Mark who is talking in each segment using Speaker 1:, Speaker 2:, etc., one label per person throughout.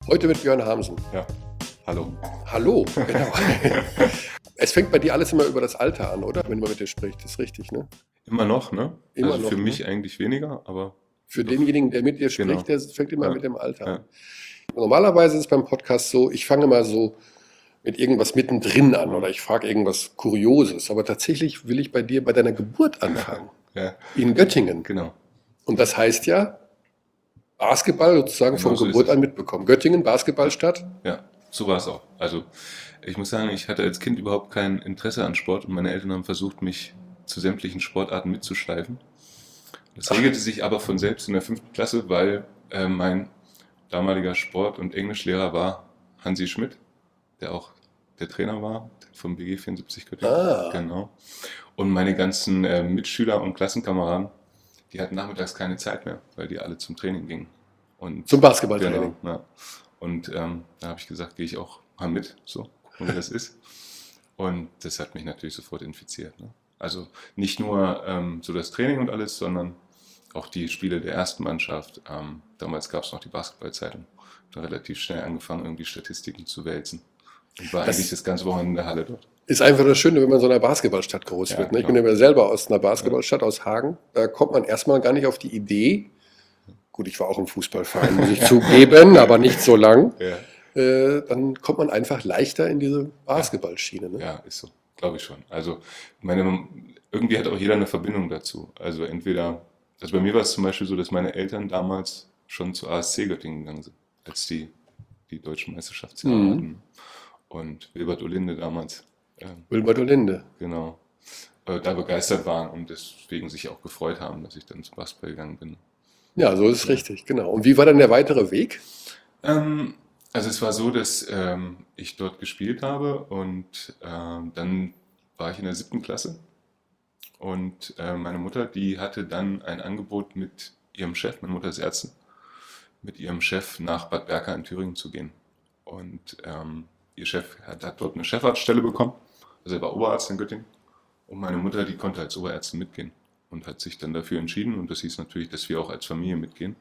Speaker 1: Heute mit Björn Hamsen.
Speaker 2: Ja, hallo.
Speaker 1: Hallo, genau. Es fängt bei dir alles immer über das Alter an, oder? Wenn man mit dir spricht, ist richtig, ne?
Speaker 2: Immer noch, ne?
Speaker 1: Immer
Speaker 2: Also
Speaker 1: noch,
Speaker 2: für
Speaker 1: ne?
Speaker 2: mich eigentlich weniger, aber
Speaker 1: Für
Speaker 2: doch,
Speaker 1: denjenigen, der mit dir
Speaker 2: genau.
Speaker 1: spricht, der fängt immer
Speaker 2: Ja,
Speaker 1: mit dem Alter
Speaker 2: ja.
Speaker 1: an. Normalerweise ist es beim Podcast so, ich fange mal so mit irgendwas mittendrin an oder ich frage irgendwas Kurioses. Aber tatsächlich will ich bei dir bei deiner Geburt anfangen.
Speaker 2: Ja,
Speaker 1: In Göttingen.
Speaker 2: genau.
Speaker 1: Und das heißt ja, Basketball sozusagen
Speaker 2: Genau
Speaker 1: von
Speaker 2: so ist
Speaker 1: Geburt
Speaker 2: es.
Speaker 1: an mitbekommen. Göttingen, Basketballstadt.
Speaker 2: Ja, so war es auch. Also ich muss sagen, ich hatte als Kind überhaupt kein Interesse an Sport und meine Eltern haben versucht, mich zu sämtlichen Sportarten mitzuschleifen. Das regelte sich aber von selbst in der 5. Klasse, weil mein damaliger Sport- und Englischlehrer war Hansi Schmidt, der auch der Trainer war vom BG 74 Göttingen.
Speaker 1: Ah.
Speaker 2: Genau. Und meine ganzen Mitschüler und Klassenkameraden, die hatten nachmittags keine Zeit mehr, weil die alle zum Training gingen. Und
Speaker 1: Zum Basketballtraining.
Speaker 2: Genau, ja. Und da habe ich gesagt, gehe ich auch mal mit, so, gucken, wie das ist. Und das hat mich natürlich sofort infiziert. Ne? Also nicht nur so das Training und alles, sondern auch die Spiele der ersten Mannschaft. Damals gab es noch die Basketballzeitung. Da relativ schnell angefangen, irgendwie Statistiken zu wälzen. Und war eigentlich das ganze Wochenende in der Halle dort.
Speaker 1: Ist einfach das Schöne, wenn man in so einer Basketballstadt groß
Speaker 2: Ja,
Speaker 1: wird. Ne? Ich
Speaker 2: genau.
Speaker 1: bin ja selber aus einer Basketballstadt, aus Hagen. Da kommt man erstmal gar nicht auf die Idee. Gut, ich war auch im Fußballverein, muss ich zugeben, aber nicht so lang.
Speaker 2: Ja,
Speaker 1: Dann kommt man einfach leichter in diese Basketballschiene. Ne?
Speaker 2: ja, ist so, glaube ich schon. Also irgendwie hat auch jeder eine Verbindung dazu. Also entweder, also bei mir war es zum Beispiel so, dass meine Eltern damals schon zu ASC Göttingen gegangen sind, als die deutschen Meisterschaftsjahre hatten. Und Wilbert Olinde damals,
Speaker 1: Wilbert Olinde.
Speaker 2: genau, da begeistert waren und deswegen sich auch gefreut haben, dass ich dann zum Basketball gegangen bin.
Speaker 1: Ja, so ist es richtig, genau. Und wie war dann der weitere Weg?
Speaker 2: Also es war so, dass ich dort gespielt habe und dann war ich in der 7. Klasse und meine Mutter, die hatte dann ein Angebot mit ihrem Chef, meine Mutter ist Ärztin, mit ihrem Chef nach Bad Berka in Thüringen zu gehen. Und ihr Chef hat dort eine Chefarztstelle bekommen, also er war Oberarzt in Göttingen und meine Mutter, die konnte als Oberärztin mitgehen und hat sich dann dafür entschieden und das hieß natürlich, dass wir auch als Familie mitgehen.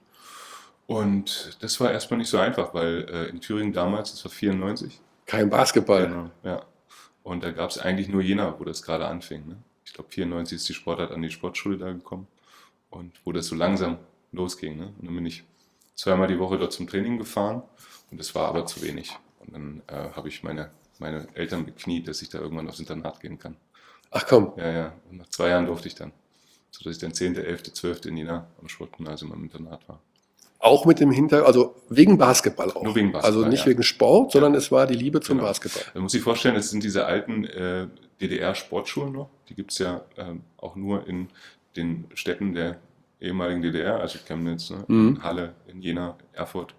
Speaker 2: Und das war erstmal nicht so einfach, weil in Thüringen damals, das war 94,
Speaker 1: Kein Basketball.
Speaker 2: genau, ja. Und da gab es eigentlich nur Jena, wo das gerade anfing. Ne? Ich glaube, 94 ist die Sportart an die Sportschule da gekommen und wo das so langsam losging. Ne? Und dann bin ich zweimal die Woche dort zum Training gefahren und das war aber zu wenig. Und dann habe ich meine Eltern bekniet, dass ich da irgendwann aufs Internat gehen kann.
Speaker 1: Ach komm,
Speaker 2: Ja, ja. Und nach 2 Jahren durfte ich dann, sodass ich dann 10., 11., 12. in Jena am Sportgymnasium im Internat war.
Speaker 1: auch mit dem Hintergrund, also wegen Basketball auch.
Speaker 2: Nur wegen Basketball,
Speaker 1: Also nicht
Speaker 2: ja.
Speaker 1: wegen Sport, sondern es war die Liebe zum
Speaker 2: Genau.
Speaker 1: Basketball.
Speaker 2: Man muss sich vorstellen, das sind diese alten DDR-Sportschulen noch. Die gibt es ja auch nur in den Städten der ehemaligen DDR, also Chemnitz, ne, in Halle, in Jena, Erfurt.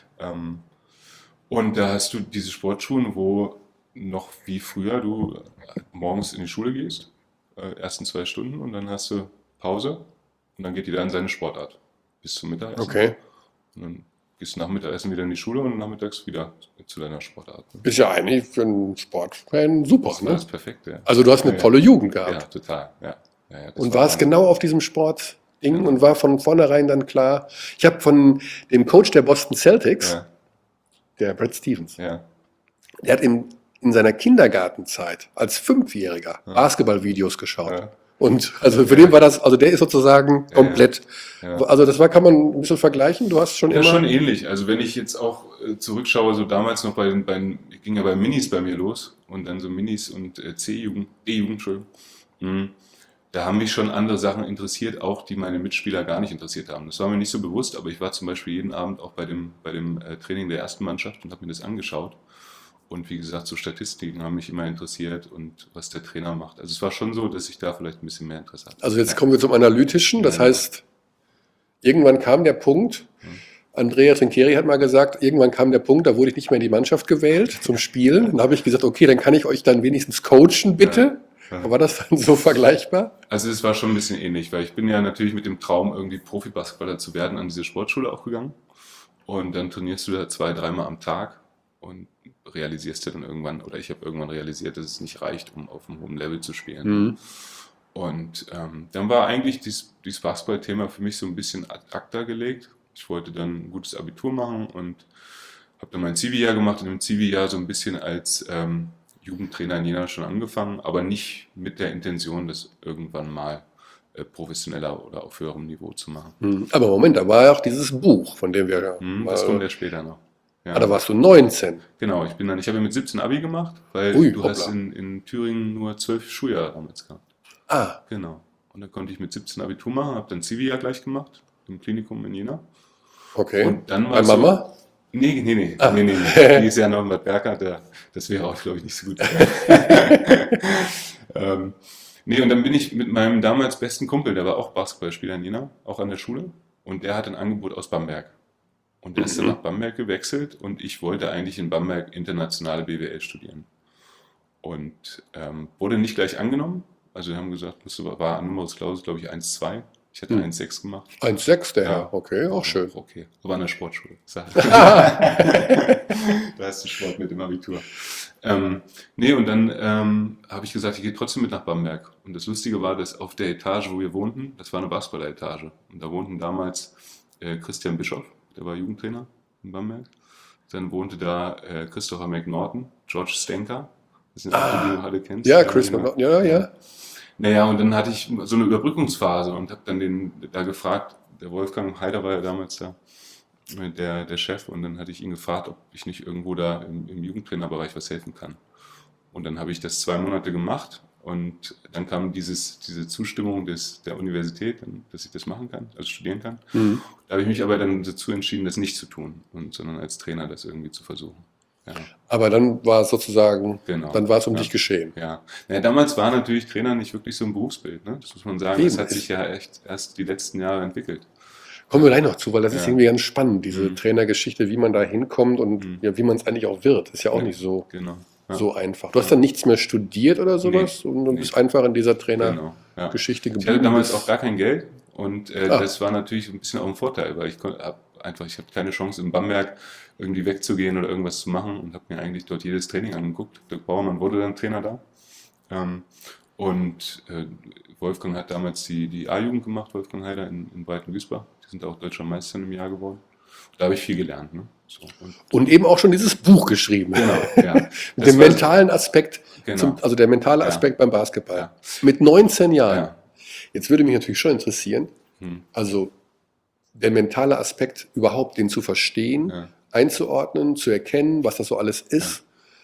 Speaker 2: Und da hast du diese Sportschulen, wo noch wie früher du morgens in die Schule gehst, ersten 2 Stunden und dann hast du Pause und dann geht jeder an seine Sportart bis zum Mittagessen.
Speaker 1: Okay.
Speaker 2: Und dann gehst du nach Mittagessen wieder in die Schule und nachmittags wieder zu deiner Sportart. Ne?
Speaker 1: Ist ja eigentlich für einen Sportfan super.
Speaker 2: Das war
Speaker 1: Ne?
Speaker 2: das Perfekte. Ja.
Speaker 1: Also du hast eine
Speaker 2: Ja,
Speaker 1: tolle Jugend
Speaker 2: ja,
Speaker 1: gehabt.
Speaker 2: total. Ja. Ja, ja, das
Speaker 1: Und
Speaker 2: war
Speaker 1: warst
Speaker 2: Wahnsinn.
Speaker 1: genau auf diesem Sportding und war von vornherein dann klar. Ich habe von dem Coach der Boston Celtics,
Speaker 2: Ja,
Speaker 1: der Brad Stevens,
Speaker 2: ja,
Speaker 1: der hat in seiner Kindergartenzeit als 5-Jähriger Basketballvideos geschaut.
Speaker 2: ja.
Speaker 1: Und also für den war das, also der ist sozusagen komplett,
Speaker 2: Ja.
Speaker 1: also das war, kann man ein bisschen vergleichen, du hast schon
Speaker 2: Ja,
Speaker 1: immer,
Speaker 2: schon ähnlich. Also wenn ich jetzt auch zurückschaue, so damals noch ging ja bei Minis bei mir los und dann so Minis und D-Jugend, Entschuldigung. Da haben mich schon andere Sachen interessiert, auch die meine Mitspieler gar nicht interessiert haben. Das war mir nicht so bewusst, aber ich war zum Beispiel jeden Abend auch bei dem Training der ersten Mannschaft und habe mir das angeschaut. Und wie gesagt, so Statistiken haben mich immer interessiert und was der Trainer macht. Also es war schon so, dass ich da vielleicht ein bisschen mehr Interesse hatte.
Speaker 1: also jetzt kommen wir zum Analytischen, das
Speaker 2: Ja.
Speaker 1: heißt, irgendwann kam der Punkt, Andrea Trinchieri hat mal gesagt, irgendwann kam der Punkt, da wurde ich nicht mehr in die Mannschaft gewählt zum Spielen. Dann habe ich gesagt, okay, dann kann ich euch dann wenigstens coachen, bitte.
Speaker 2: Ja.
Speaker 1: War das dann so vergleichbar?
Speaker 2: Also es war schon ein bisschen ähnlich, weil ich bin ja natürlich mit dem Traum, irgendwie Profi-Basketballer zu werden, an diese Sportschule auch gegangen. Und dann trainierst du da 2-, 3-mal am Tag und realisierst du dann irgendwann, oder ich habe irgendwann realisiert, dass es nicht reicht, um auf einem hohen Level zu spielen. Und dann war eigentlich dieses Basketball-Thema für mich so ein bisschen ad acta gelegt. Ich wollte dann ein gutes Abitur machen und Habe dann mein Zivi-Jahr gemacht und im Zivi-Jahr so ein bisschen als Jugendtrainer in Jena schon angefangen, aber nicht mit der Intention, das irgendwann mal professioneller oder auf höherem Niveau zu machen.
Speaker 1: Aber Moment, da war ja auch dieses Buch, von dem wir
Speaker 2: Das kommt
Speaker 1: mal.
Speaker 2: ja später noch. Ja.
Speaker 1: Da warst du 19.
Speaker 2: Genau, ich habe ja mit 17 Abi gemacht, weil
Speaker 1: Ui,
Speaker 2: du hast
Speaker 1: hoppla.
Speaker 2: in Thüringen nur 12 Schuljahre damals gehabt.
Speaker 1: Ah,
Speaker 2: Genau. Und da konnte ich mit 17 Abitur machen, habe dann Zivi ja gleich gemacht, im Klinikum in Jena.
Speaker 1: okay.
Speaker 2: Und dann war
Speaker 1: Bei
Speaker 2: es so,
Speaker 1: Mama?
Speaker 2: nee.
Speaker 1: Ah.
Speaker 2: Die ist ja noch in Bad Berka, das wäre auch, glaube ich, nicht so gut. Nee, und dann bin ich mit meinem damals besten Kumpel, der war auch Basketballspieler in Jena, auch an der Schule, und der hat ein Angebot aus Bamberg. Und der ist dann nach Bamberg gewechselt und ich wollte eigentlich in Bamberg internationale BWL studieren. Und wurde nicht gleich angenommen. Also wir haben gesagt, war Numerus Clausus, glaube ich, 1,2. Ich hatte 1,6 gemacht.
Speaker 1: 1,6 der
Speaker 2: Ja.
Speaker 1: Herr, okay, auch schön.
Speaker 2: Okay, aber an der Sportschule. Da hast du Sport mit dem Abitur. Nee, und dann habe ich gesagt, ich gehe trotzdem mit nach Bamberg. Und das Lustige war, dass auf der Etage, wo wir wohnten, das war eine Basketball-Etage. Und da wohnten damals Christian Bischoff, der war Jugendtrainer in Bamberg. Dann wohnte da Christopher McNaughton, George Stenker. Das sind auch die, die du alle kennst.
Speaker 1: Ja, Chris
Speaker 2: genau.
Speaker 1: McNaughton, ja.
Speaker 2: Naja, und dann hatte ich so eine Überbrückungsphase und habe dann da gefragt, der Wolfgang Heider war ja damals da, der Chef, und dann hatte ich ihn gefragt, ob ich nicht irgendwo da im Jugendtrainerbereich was helfen kann. Und dann habe ich das 2 Monate gemacht und dann kam diese Zustimmung der Universität, dass ich das machen kann, also studieren kann. Da habe ich mich aber dann dazu entschieden, das nicht zu tun, sondern als Trainer das irgendwie zu versuchen. Ja.
Speaker 1: Aber dann war es sozusagen,
Speaker 2: Genau.
Speaker 1: dann war es um
Speaker 2: Ja.
Speaker 1: dich geschehen.
Speaker 2: Ja. Naja, damals war natürlich Trainer nicht wirklich so ein Berufsbild, ne? Das muss man sagen.
Speaker 1: Eben.
Speaker 2: Das hat sich ja echt erst die letzten Jahre entwickelt.
Speaker 1: Kommen wir gleich noch zu, weil das ist
Speaker 2: Ja.
Speaker 1: irgendwie ganz spannend, diese Trainergeschichte, wie man da hinkommt und ja, wie man es eigentlich auch wird. Ist ja auch
Speaker 2: Ja,
Speaker 1: nicht so,
Speaker 2: Genau. Ja.
Speaker 1: so einfach. Du hast dann nichts mehr studiert oder sowas und bist einfach in dieser
Speaker 2: Genau. Ja.
Speaker 1: Trainergeschichte
Speaker 2: Ich hatte
Speaker 1: geblieben.
Speaker 2: damals auch gar kein Geld und das war natürlich ein bisschen auch ein Vorteil, weil ich hatte keine Chance in Bamberg irgendwie wegzugehen oder irgendwas zu machen und habe mir eigentlich dort jedes Training angeguckt. Dirk Bauermann wurde dann Trainer da. Und Wolfgang hat damals die A-Jugend gemacht, Wolfgang Heider in Breiten-Güßbach. Die sind auch deutscher Meister im Jahr geworden. Da habe ich viel gelernt. Ne? So,
Speaker 1: Und eben auch schon dieses Buch geschrieben.
Speaker 2: genau, ja.
Speaker 1: Mit dem mentalen Aspekt,
Speaker 2: Genau.
Speaker 1: also der mentale Aspekt beim Basketball.
Speaker 2: Ja.
Speaker 1: Mit 19 Jahren.
Speaker 2: Ja.
Speaker 1: Jetzt würde mich natürlich schon interessieren, also der mentale Aspekt überhaupt, den zu verstehen, einzuordnen, zu erkennen, was das so alles ist.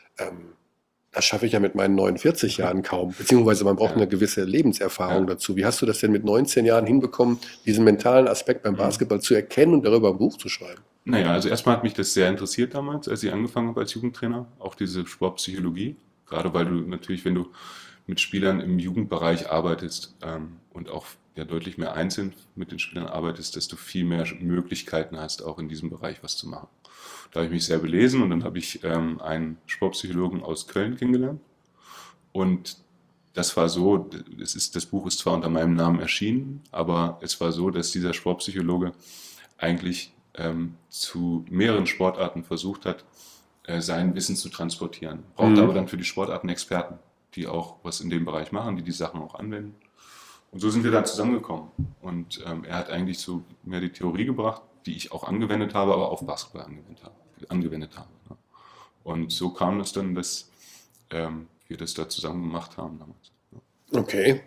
Speaker 1: Das schaffe ich ja mit meinen 49 Jahren kaum. Beziehungsweise man braucht eine gewisse Lebenserfahrung dazu. Wie hast du das denn mit 19 Jahren hinbekommen, diesen mentalen Aspekt beim Basketball zu erkennen und darüber ein Buch zu schreiben?
Speaker 2: Naja, also erstmal hat mich das sehr interessiert damals, als ich angefangen habe als Jugendtrainer, auch diese Sportpsychologie. Gerade weil du natürlich, wenn du mit Spielern im Jugendbereich arbeitest und auch ja deutlich mehr einzeln mit den Spielern arbeitest, desto viel mehr Möglichkeiten hast, auch in diesem Bereich was zu machen. Da habe ich mich sehr belesen und dann habe ich einen Sportpsychologen aus Köln kennengelernt. Und das war so, das Buch ist zwar unter meinem Namen erschienen, aber es war so, dass dieser Sportpsychologe eigentlich zu mehreren Sportarten versucht hat, sein Wissen zu transportieren. Brauchte aber dann für die Sportarten Experten, die auch was in dem Bereich machen, die Sachen auch anwenden. Und so sind wir dann zusammengekommen. Und er hat eigentlich so mehr die Theorie gebracht, die ich auch angewendet habe, aber auf Basketball angewendet habe. Ne? Und so kam es dann, dass wir das da zusammen gemacht haben damals.
Speaker 1: Okay.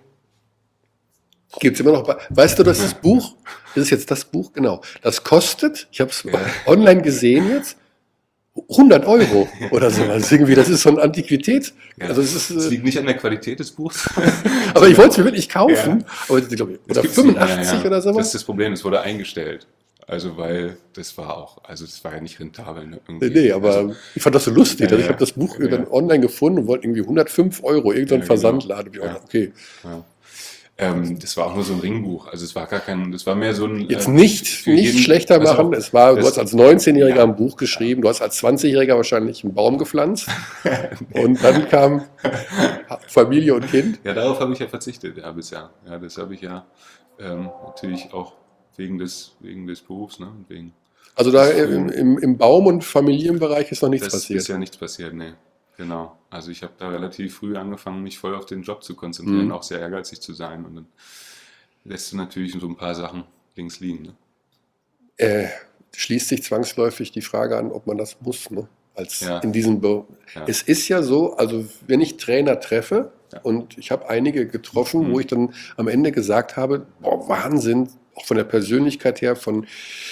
Speaker 1: Gibt es immer noch. Weißt du, das Buch, das ist jetzt das Buch, genau. Das kostet, ich habe es online gesehen jetzt, 100 € oder so. Also irgendwie, das ist so eine Antiquität.
Speaker 2: Ja.
Speaker 1: Also
Speaker 2: es liegt nicht an der Qualität des Buchs.
Speaker 1: Aber ich wollte es mir wirklich kaufen.
Speaker 2: Ja.
Speaker 1: Aber glaube ich, oder 85 oder sowas.
Speaker 2: Das ist das Problem, es wurde eingestellt. Also weil das war ja nicht rentabel. Ne,
Speaker 1: Nee, aber also, ich fand das so lustig. Also ich habe das Buch dann online gefunden und wollte irgendwie 105 €, irgendein Versandladen. Genau. Okay.
Speaker 2: Ja. Das war auch nur so ein Ringbuch. Also es war das war mehr so ein...
Speaker 1: Jetzt nicht schlechter machen. Du hast als 19-Jähriger ein Buch geschrieben, du hast als 20-Jähriger wahrscheinlich einen Baum gepflanzt und dann kam Familie und Kind.
Speaker 2: Ja, darauf habe ich ja verzichtet, bisher. Ja, das habe ich ja natürlich auch wegen des Berufs, ne?
Speaker 1: Also da im Baum- und Familienbereich ist noch nichts passiert.
Speaker 2: Das ist ja nichts passiert, nee. Genau. Also ich habe da relativ früh angefangen, mich voll auf den Job zu konzentrieren, auch sehr ehrgeizig zu sein. Und dann lässt du natürlich so ein paar Sachen links liegen. Ne?
Speaker 1: schließt sich zwangsläufig die Frage an, ob man das muss, ne?
Speaker 2: Ja. Ja.
Speaker 1: Es ist ja so, also wenn ich Trainer treffe, und ich habe einige getroffen, wo ich dann am Ende gesagt habe, boah, Wahnsinn, auch von der Persönlichkeit her, vom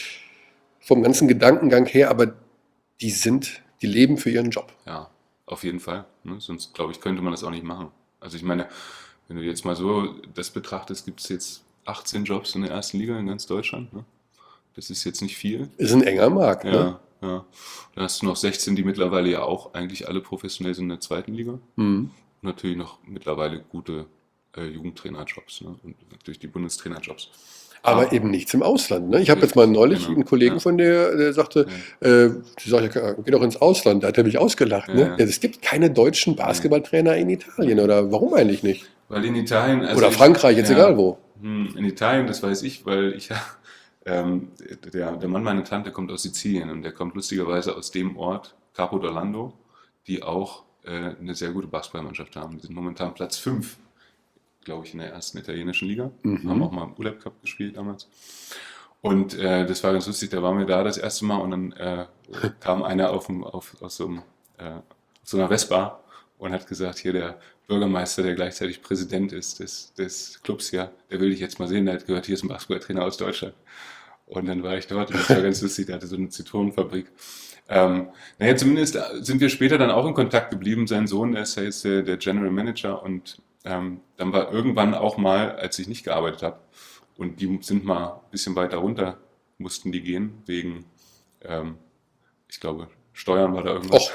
Speaker 1: ganzen Gedankengang her, aber die leben für ihren Job.
Speaker 2: Ja, auf jeden Fall. Ne? Sonst, glaube ich, könnte man das auch nicht machen. Also ich meine, wenn du jetzt mal so das betrachtest, gibt es jetzt 18 Jobs in der ersten Liga in ganz Deutschland. Ne? Das ist jetzt nicht viel.
Speaker 1: Ist ein enger Markt,
Speaker 2: Ja,
Speaker 1: ne?
Speaker 2: ja. Dann hast du noch 16, die mittlerweile ja auch eigentlich alle professionell sind in der zweiten Liga.
Speaker 1: Mhm.
Speaker 2: Und natürlich noch mittlerweile gute Jugendtrainerjobs, ne? Und natürlich die Bundestrainerjobs.
Speaker 1: Aber eben nichts im Ausland. Ne? Ich habe jetzt mal neulich
Speaker 2: Genau.
Speaker 1: einen Kollegen
Speaker 2: Ja.
Speaker 1: von der sagte, die sagt, ja, geh doch ins Ausland. Da hat er mich ausgelacht. Ne?
Speaker 2: Ja.
Speaker 1: Ja, es gibt keine deutschen Basketballtrainer in Italien. Oder warum eigentlich nicht?
Speaker 2: Weil in Italien... Also
Speaker 1: Oder Frankreich, jetzt egal wo.
Speaker 2: In Italien, das weiß ich, weil ich ja... der Mann meiner Tante kommt aus Sizilien und der kommt lustigerweise aus dem Ort, Capo d'Orlando, die auch eine sehr gute Basketballmannschaft haben. Die sind momentan Platz 5, glaube ich, in der ersten italienischen Liga. Haben auch mal im Uleb Cup gespielt damals. Und das war ganz lustig, da waren wir da das erste Mal und dann kam einer aus so einer Vespa und hat gesagt, hier der Bürgermeister, der gleichzeitig Präsident ist des Clubs hier, der will dich jetzt mal sehen, der hat gehört, hier ist ein Basketballtrainer aus Deutschland. Und dann war ich dort und das war ganz lustig, der hatte so eine Zitronenfabrik. Zumindest sind wir später dann auch in Kontakt geblieben. Sein Sohn, der ist ja jetzt der General Manager und dann war irgendwann auch mal, als ich nicht gearbeitet habe und die sind mal ein bisschen weiter runter, mussten die gehen, wegen, ich glaube, Steuern war da irgendwas.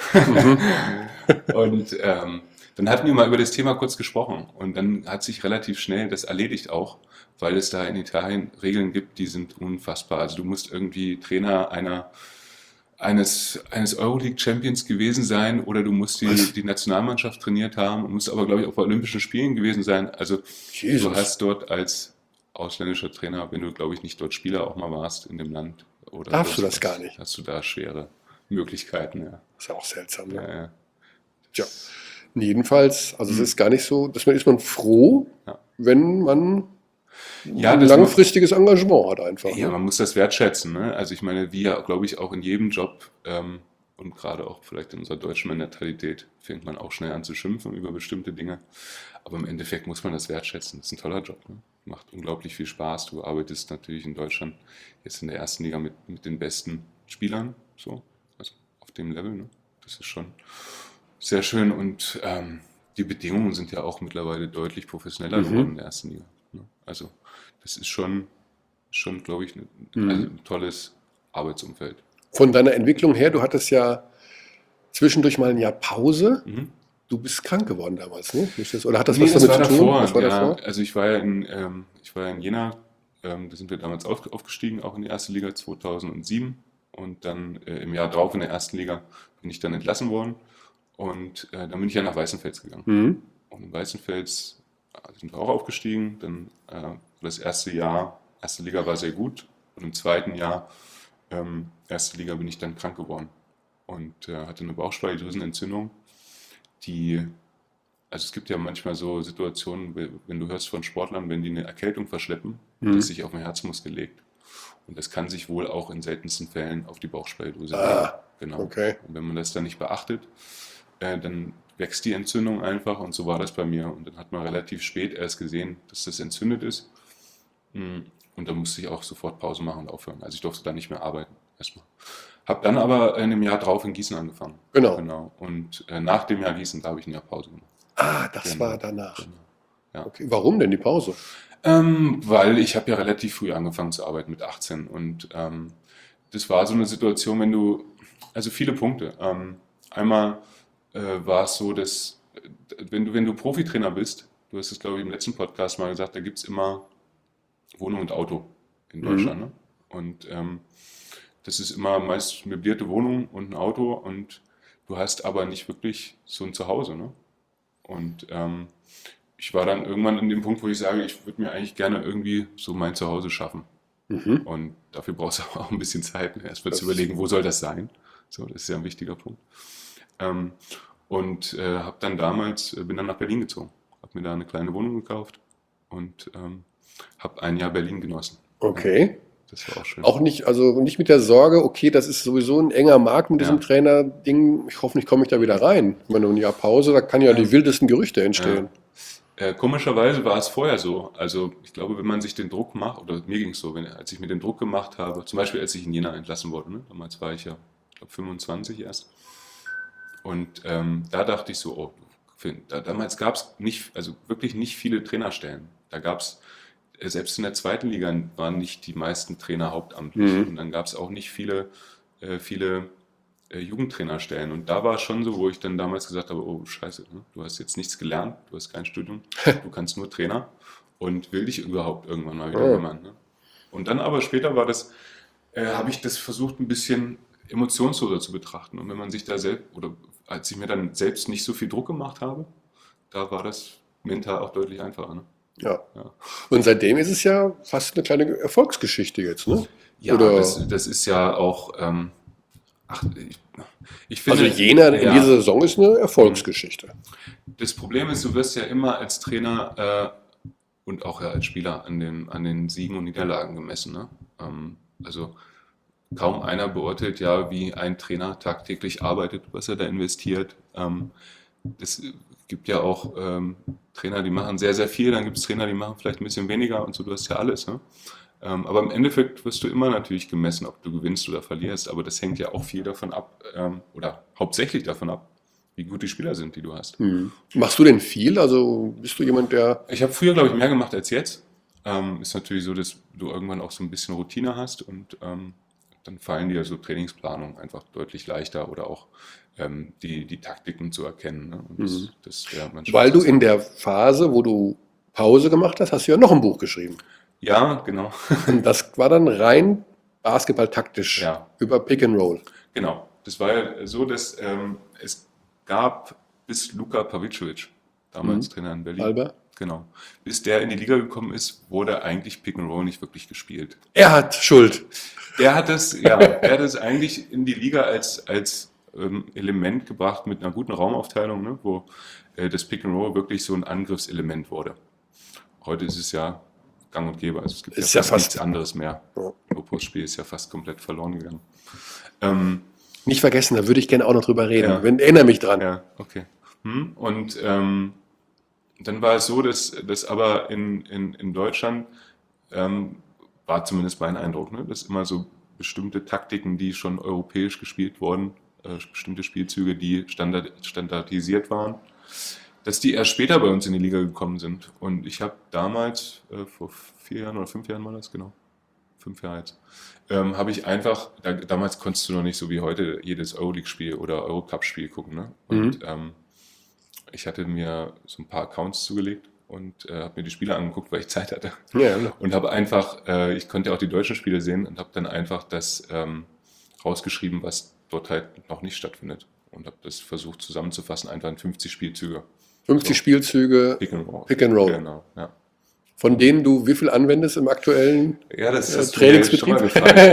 Speaker 2: Und dann hatten wir mal über das Thema kurz gesprochen und dann hat sich relativ schnell das erledigt auch, weil es da in Italien Regeln gibt, die sind unfassbar. Also du musst irgendwie Trainer eines Euroleague-Champions gewesen sein oder du musst die Nationalmannschaft trainiert haben und musst aber, glaube ich, auch bei Olympischen Spielen gewesen sein. Also
Speaker 1: Jesus.
Speaker 2: du hast dort als ausländischer Trainer, wenn du, glaube ich, nicht dort Spieler auch mal warst in dem Land. Oder
Speaker 1: darfst du das gar nicht?
Speaker 2: Hast du da schwere Möglichkeiten, ja.
Speaker 1: Ist ja auch seltsam, ne?
Speaker 2: Ja.
Speaker 1: Ja. Jedenfalls, also es ist gar nicht so, ist man froh, wenn man ein langfristiges Engagement hat einfach.
Speaker 2: Ja,
Speaker 1: ne?
Speaker 2: man muss das wertschätzen. Ne? Also ich meine, wie ja, glaube ich, auch in jedem Job und gerade auch vielleicht in unserer deutschen Mentalität fängt man auch schnell an zu schimpfen über bestimmte Dinge. Aber im Endeffekt muss man das wertschätzen. Das ist ein toller Job. Ne? Macht unglaublich viel Spaß. Du arbeitest natürlich in Deutschland jetzt in der ersten Liga mit den besten Spielern, so, also auf dem Level. Ne? Das ist schon sehr schön und die Bedingungen sind ja auch mittlerweile deutlich professioneller geworden in der ersten Liga. Ne? Also das ist schon glaube ich, ein tolles Arbeitsumfeld.
Speaker 1: Von deiner Entwicklung her, du hattest ja zwischendurch mal ein Jahr Pause. Du bist krank geworden damals, ne? Oder hat das was damit zu tun?
Speaker 2: Das war davor. Also ich war ja in Jena, da sind wir damals aufgestiegen, auch in die erste Liga 2007 und dann im Jahr drauf in der ersten Liga bin ich dann entlassen worden und dann bin ich ja nach Weißenfels gegangen. Und in Weißenfels sind wir auch aufgestiegen, dann das erste Jahr, erste Liga war sehr gut und im zweiten Jahr, erste Liga bin ich dann krank geworden und hatte eine Bauchspeicheldrüsenentzündung, also es gibt ja manchmal so Situationen, wenn du hörst von Sportlern, wenn die eine Erkältung verschleppen, das sich auf den Herzmuskel legt. Und das kann sich wohl auch in seltensten Fällen auf die Bauchspeicheldrüse legen. Genau.
Speaker 1: Okay.
Speaker 2: Und wenn man das dann nicht beachtet, dann wächst die Entzündung einfach und so war das bei mir. Und dann hat man relativ spät erst gesehen, dass das entzündet ist. Und dann musste ich auch sofort Pause machen und aufhören. Also ich durfte da nicht mehr arbeiten erstmal. Habe dann aber in einem Jahr drauf in Gießen angefangen. Genau. Und nach dem Jahr Gießen, da habe ich ein Jahr Pause gemacht.
Speaker 1: Das war danach.
Speaker 2: Genau. Ja.
Speaker 1: Okay. Warum denn die Pause?
Speaker 2: Weil ich habe ja relativ früh angefangen zu arbeiten mit 18 und das war so eine Situation, also viele Punkte. Einmal war es so, dass wenn du Profitrainer bist, du hast es glaube ich im letzten Podcast mal gesagt, da gibt es immer Wohnung und Auto in Deutschland. Ne? Und das ist immer meist möblierte Wohnung und ein Auto und du hast aber nicht wirklich so ein Zuhause. Ne? Und ich war dann irgendwann an dem Punkt, wo ich sage, ich würde mir eigentlich gerne irgendwie so mein Zuhause schaffen. Und dafür brauchst du auch ein bisschen Zeit, erstmal zu überlegen, wo soll das sein. So, das ist ja ein wichtiger Punkt. Und bin dann nach Berlin gezogen, habe mir da eine kleine Wohnung gekauft und habe ein Jahr Berlin genossen.
Speaker 1: Okay.
Speaker 2: das war auch schön.
Speaker 1: Auch nicht, also nicht mit der Sorge, okay, das ist sowieso ein enger Markt mit diesem Trainer-Ding. Hoffentlich komme ich da wieder rein. Ich meine, ein Jahr Pause, da kann ja die wildesten Gerüchte entstehen.
Speaker 2: Komischerweise war es vorher so. Also ich glaube, wenn man sich den Druck macht, oder mir ging es so, als ich mir den Druck gemacht habe, zum Beispiel als ich in Jena entlassen wurde, ne? Damals war ich ja, ich glaube 25 erst. Und da dachte ich so, oh, damals gab es wirklich nicht viele Trainerstellen. Da gab es, selbst in der zweiten Liga waren nicht die meisten Trainer hauptamtlich. Und dann gab es auch nicht viele Jugendtrainerstellen. Und da war es schon so, wo ich dann damals gesagt habe, oh Scheiße, ne? Du hast jetzt nichts gelernt, du hast kein Studium, du kannst nur Trainer und will dich überhaupt irgendwann mal wieder jemand. Ne? Und dann aber später habe ich das versucht, ein bisschen emotionsloser zu betrachten. Und wenn man sich da als ich mir dann selbst nicht so viel Druck gemacht habe, da war das mental auch deutlich einfacher. Ne?
Speaker 1: Ja. Und seitdem ist es ja fast eine kleine Erfolgsgeschichte jetzt, ne?
Speaker 2: Ja, das ist ja auch, ich finde...
Speaker 1: Also Jena in dieser Saison ist eine Erfolgsgeschichte.
Speaker 2: Das Problem ist, du wirst ja immer als Trainer und auch als Spieler an den Siegen und Niederlagen gemessen. Ne? Also kaum einer beurteilt ja, wie ein Trainer tagtäglich arbeitet, was er da investiert. Es gibt ja auch Trainer, die machen sehr, sehr viel, dann gibt es Trainer, die machen vielleicht ein bisschen weniger und so, du hast ja alles. Ne? Aber im Endeffekt wirst du immer natürlich gemessen, ob du gewinnst oder verlierst, aber das hängt ja auch viel davon ab, oder hauptsächlich davon ab, wie gut die Spieler sind, die du hast.
Speaker 1: Machst du denn viel? Also bist du jemand, der...
Speaker 2: Ich habe früher, glaube ich, mehr gemacht als jetzt. Ist natürlich so, dass du irgendwann auch so ein bisschen Routine hast und dann fallen dir so Trainingsplanungen einfach deutlich leichter oder auch die Taktiken zu erkennen. Ne? Und das
Speaker 1: Weil du in der Phase, wo du Pause gemacht hast, hast du ja noch ein Buch geschrieben.
Speaker 2: Ja, genau.
Speaker 1: Und das war dann rein basketballtaktisch über Pick and Roll.
Speaker 2: Genau. Das war ja so, dass es gab bis Luka Pavicevic, damals Trainer in Berlin.
Speaker 1: Albert?
Speaker 2: Genau. Bis der in die Liga gekommen ist, wurde eigentlich Pick and Roll nicht wirklich gespielt.
Speaker 1: Er hat Schuld.
Speaker 2: Er hat es eigentlich in die Liga als Element gebracht mit einer guten Raumaufteilung, ne, wo das Pick and Roll wirklich so ein Angriffselement wurde. Heute ist es ja gang und gäbe, also es gibt
Speaker 1: ist
Speaker 2: ja fast nichts anderes mehr. Das Postspiel ist ja fast komplett verloren gegangen.
Speaker 1: Nicht vergessen, da würde ich gerne auch noch drüber reden. Erinnere mich dran.
Speaker 2: Ja, okay. Und dann war es so, dass aber in Deutschland war zumindest mein Eindruck, ne, dass immer so bestimmte Taktiken, die schon europäisch gespielt wurden, bestimmte Spielzüge, die standardisiert waren, dass die erst später bei uns in die Liga gekommen sind. Und ich habe damals, vor 4 Jahren oder 5 Jahren war das, genau, 5 Jahre jetzt, habe ich einfach, damals konntest du noch nicht so wie heute jedes Euroleague-Spiel oder Eurocup-Spiel gucken. Ne? Und ich hatte mir so ein paar Accounts zugelegt und habe mir die Spiele angeguckt, weil ich Zeit hatte.
Speaker 1: Ja.
Speaker 2: Und habe einfach, ich konnte auch die deutschen Spiele sehen und habe dann einfach das rausgeschrieben, was dort halt noch nicht stattfindet. Und habe das versucht zusammenzufassen, einfach in 50 Spielzüge.
Speaker 1: 50 Spielzüge,
Speaker 2: Pick and Roll.
Speaker 1: Pick and Roll.
Speaker 2: Genau, ja.
Speaker 1: Von denen du wie viel anwendest im aktuellen
Speaker 2: das ist
Speaker 1: Trainingsbetrieb?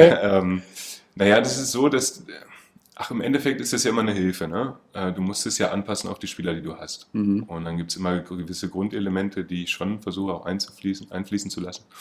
Speaker 2: Naja, das ist so, dass, im Endeffekt ist das ja immer eine Hilfe. Ne? Du musst es ja anpassen auf die Spieler, die du hast. Und dann gibt es immer gewisse Grundelemente, die ich schon versuche auch einfließen zu lassen.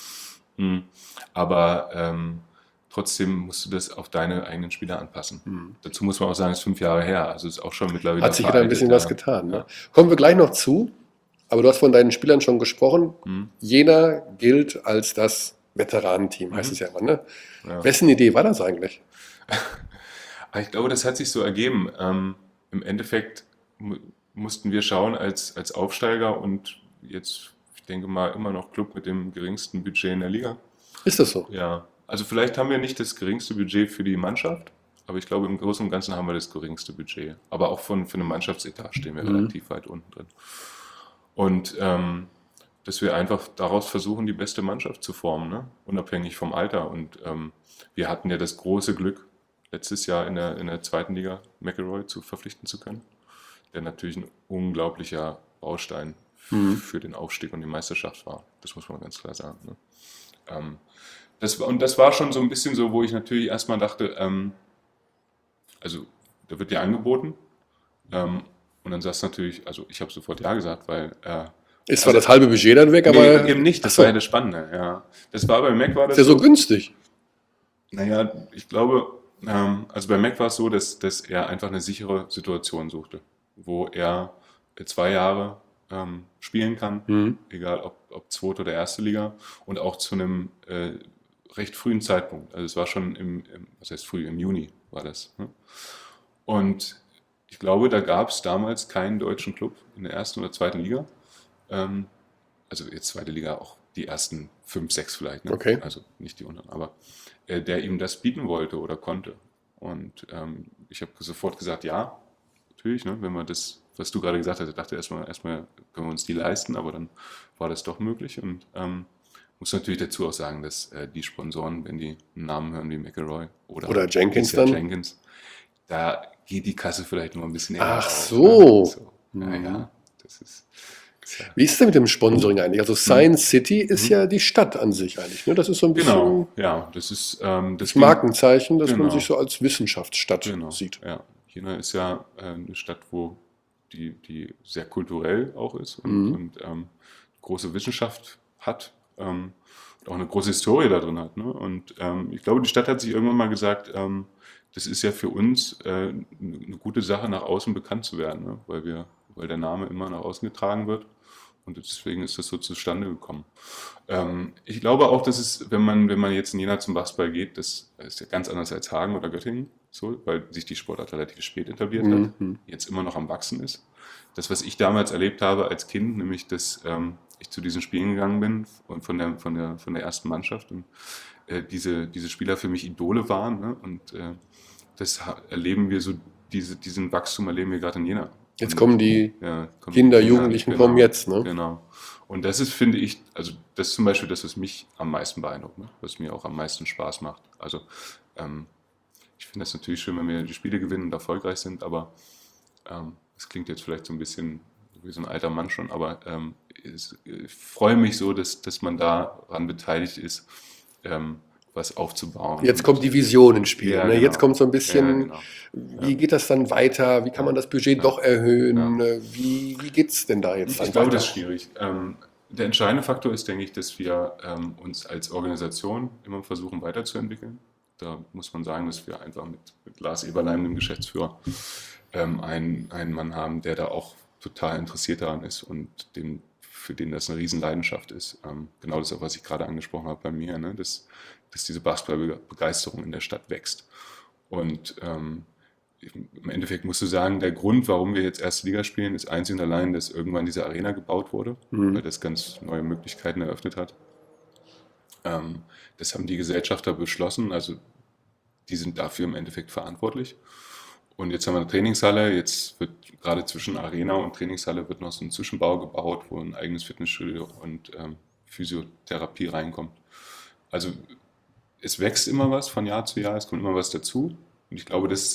Speaker 2: Aber trotzdem musst du das auf deine eigenen Spieler anpassen. Dazu muss man auch sagen, es ist 5 Jahre her, also ist auch schon mittlerweile
Speaker 1: hat sich da ein bisschen was getan. Ne? Kommen wir gleich noch zu, aber du hast von deinen Spielern schon gesprochen. Jena gilt als das Veteranenteam, heißt es ja immer. Ne? Ja. Wessen Idee war das eigentlich?
Speaker 2: Ich glaube, das hat sich so ergeben. Im Endeffekt mussten wir schauen als Aufsteiger und jetzt, ich denke mal, immer noch Club mit dem geringsten Budget in der Liga.
Speaker 1: Ist das so?
Speaker 2: Ja. Also vielleicht haben wir nicht das geringste Budget für die Mannschaft, aber ich glaube, im Großen und Ganzen haben wir das geringste Budget. Aber auch für eine Mannschaftsetat stehen wir relativ weit unten drin. Und dass wir einfach daraus versuchen, die beste Mannschaft zu formen, ne? Unabhängig vom Alter. Und wir hatten ja das große Glück, letztes Jahr in der zweiten Liga McElroy verpflichten zu können, der natürlich ein unglaublicher Baustein für den Aufstieg und die Meisterschaft war. Das muss man ganz klar sagen. Ne? Das war schon so ein bisschen so, wo ich natürlich erstmal dachte, also da wird dir angeboten und dann sagst du natürlich, also ich habe sofort ja gesagt, weil...
Speaker 1: ist zwar das halbe Budget dann weg, aber...
Speaker 2: Nee, eben nicht, das war ja das Spannende. Ja. Das war bei Mac war das
Speaker 1: ist ja so günstig.
Speaker 2: Naja, ich glaube, also bei Mac war es so, dass er einfach eine sichere Situation suchte, wo er 2 Jahre spielen kann,
Speaker 1: Mhm.
Speaker 2: egal ob zweite oder erste Liga, und auch zu einem recht frühen Zeitpunkt. Also es war schon was heißt früh, im Juni war das. Ne? Und ich glaube, da gab es damals keinen deutschen Club in der ersten oder zweiten Liga. Ähm, also jetzt zweite Liga auch die ersten 5, 6 vielleicht, ne?
Speaker 1: Okay.
Speaker 2: Also nicht die unteren, aber der ihm das bieten wollte oder konnte. Und ich habe sofort gesagt, ja, natürlich, ne? Wenn wir das, was du gerade gesagt hast, ich dachte erstmal können wir uns die leisten, aber dann war das doch möglich. Und muss natürlich dazu auch sagen, dass die Sponsoren, wenn die einen Namen hören wie McElroy
Speaker 1: Oder Jenkins
Speaker 2: Alicia
Speaker 1: dann?
Speaker 2: Jenkins, da geht die Kasse vielleicht noch ein bisschen eher
Speaker 1: Ach
Speaker 2: auf. Ne?
Speaker 1: so.
Speaker 2: So, ja,
Speaker 1: Mhm.
Speaker 2: ja, das ist ja.
Speaker 1: Wie ist es denn mit dem Sponsoring eigentlich? Also
Speaker 2: Hm,
Speaker 1: Science City ist
Speaker 2: hm.
Speaker 1: ja die Stadt an sich eigentlich. Ne? Das ist so ein bisschen
Speaker 2: Genau, ja, das ist,
Speaker 1: das
Speaker 2: das ging,
Speaker 1: Markenzeichen, dass man sich
Speaker 2: genau,
Speaker 1: so als Wissenschaftsstadt
Speaker 2: genau,
Speaker 1: sieht.
Speaker 2: ja. Jena ist ja eine Stadt, wo die sehr kulturell auch ist
Speaker 1: Mhm.
Speaker 2: und große Wissenschaft hat und auch eine große Historie da drin hat. Ne? Und ich glaube, die Stadt hat sich irgendwann mal gesagt, das ist ja für uns eine gute Sache, nach außen bekannt zu werden, ne? Weil der Name immer nach außen getragen wird. Und deswegen ist das so zustande gekommen. Ich glaube auch, dass es, wenn man jetzt in Jena zum Basketball geht, das ist ja ganz anders als Hagen oder Göttingen, so, weil sich die Sportart relativ spät etabliert hat,
Speaker 1: Mhm.
Speaker 2: jetzt immer noch am Wachsen ist. Das, was ich damals erlebt habe als Kind, nämlich, dass ich zu diesen Spielen gegangen bin und von der ersten Mannschaft und diese Spieler für mich Idole waren. Ne? Und das erleben wir so, diesen Wachstum erleben wir gerade in Jena.
Speaker 1: Jetzt
Speaker 2: Und
Speaker 1: kommen die
Speaker 2: ja, kommen die
Speaker 1: Kinder,
Speaker 2: Kinder,
Speaker 1: Jugendlichen kommen
Speaker 2: genau,
Speaker 1: jetzt, ne?
Speaker 2: genau. Und das ist, finde ich, also das ist zum Beispiel das, was mich am meisten beeindruckt, ne? Was mir auch am meisten Spaß macht. Also ähm, ich finde das natürlich schön, wenn wir die Spiele gewinnen und erfolgreich sind, aber es klingt jetzt vielleicht so ein bisschen wie so ein alter Mann schon, aber ich freue mich so, dass man daran beteiligt ist, ähm, was aufzubauen.
Speaker 1: Jetzt kommt
Speaker 2: Und
Speaker 1: die Vision ins Spiel.
Speaker 2: ja,
Speaker 1: Ne? Jetzt
Speaker 2: genau.
Speaker 1: kommt so ein
Speaker 2: Ja,
Speaker 1: bisschen,
Speaker 2: genau. Ja,
Speaker 1: wie geht das dann weiter? Wie kann man
Speaker 2: ja,
Speaker 1: das Budget
Speaker 2: ja,
Speaker 1: doch
Speaker 2: ja.
Speaker 1: erhöhen? Wie geht es denn da jetzt
Speaker 2: Ich
Speaker 1: dann
Speaker 2: glaube, das
Speaker 1: weiter?
Speaker 2: ist schwierig. Der entscheidende Faktor ist, denke ich, dass wir uns als Organisation immer versuchen weiterzuentwickeln. Da muss man sagen, dass wir einfach mit Lars Eberlein, dem Geschäftsführer, einen Mann haben, der da auch total interessiert daran ist und für den das eine Riesenleidenschaft ist. Genau das, auch, was ich gerade angesprochen habe bei mir, ne? Dass diese Basketballbegeisterung in der Stadt wächst. Und im Endeffekt musst du sagen, der Grund, warum wir jetzt erste Liga spielen, ist einzig und allein, dass irgendwann diese Arena gebaut wurde, weil
Speaker 1: Mhm.
Speaker 2: das ganz neue Möglichkeiten eröffnet hat. Das haben die Gesellschafter beschlossen, also die sind dafür im Endeffekt verantwortlich. Und jetzt haben wir eine Trainingshalle, jetzt wird gerade zwischen Arena und Trainingshalle wird noch so ein Zwischenbau gebaut, wo ein eigenes Fitnessstudio und Physiotherapie reinkommt. Also es wächst immer was von Jahr zu Jahr, es kommt immer was dazu. Und ich glaube, das ist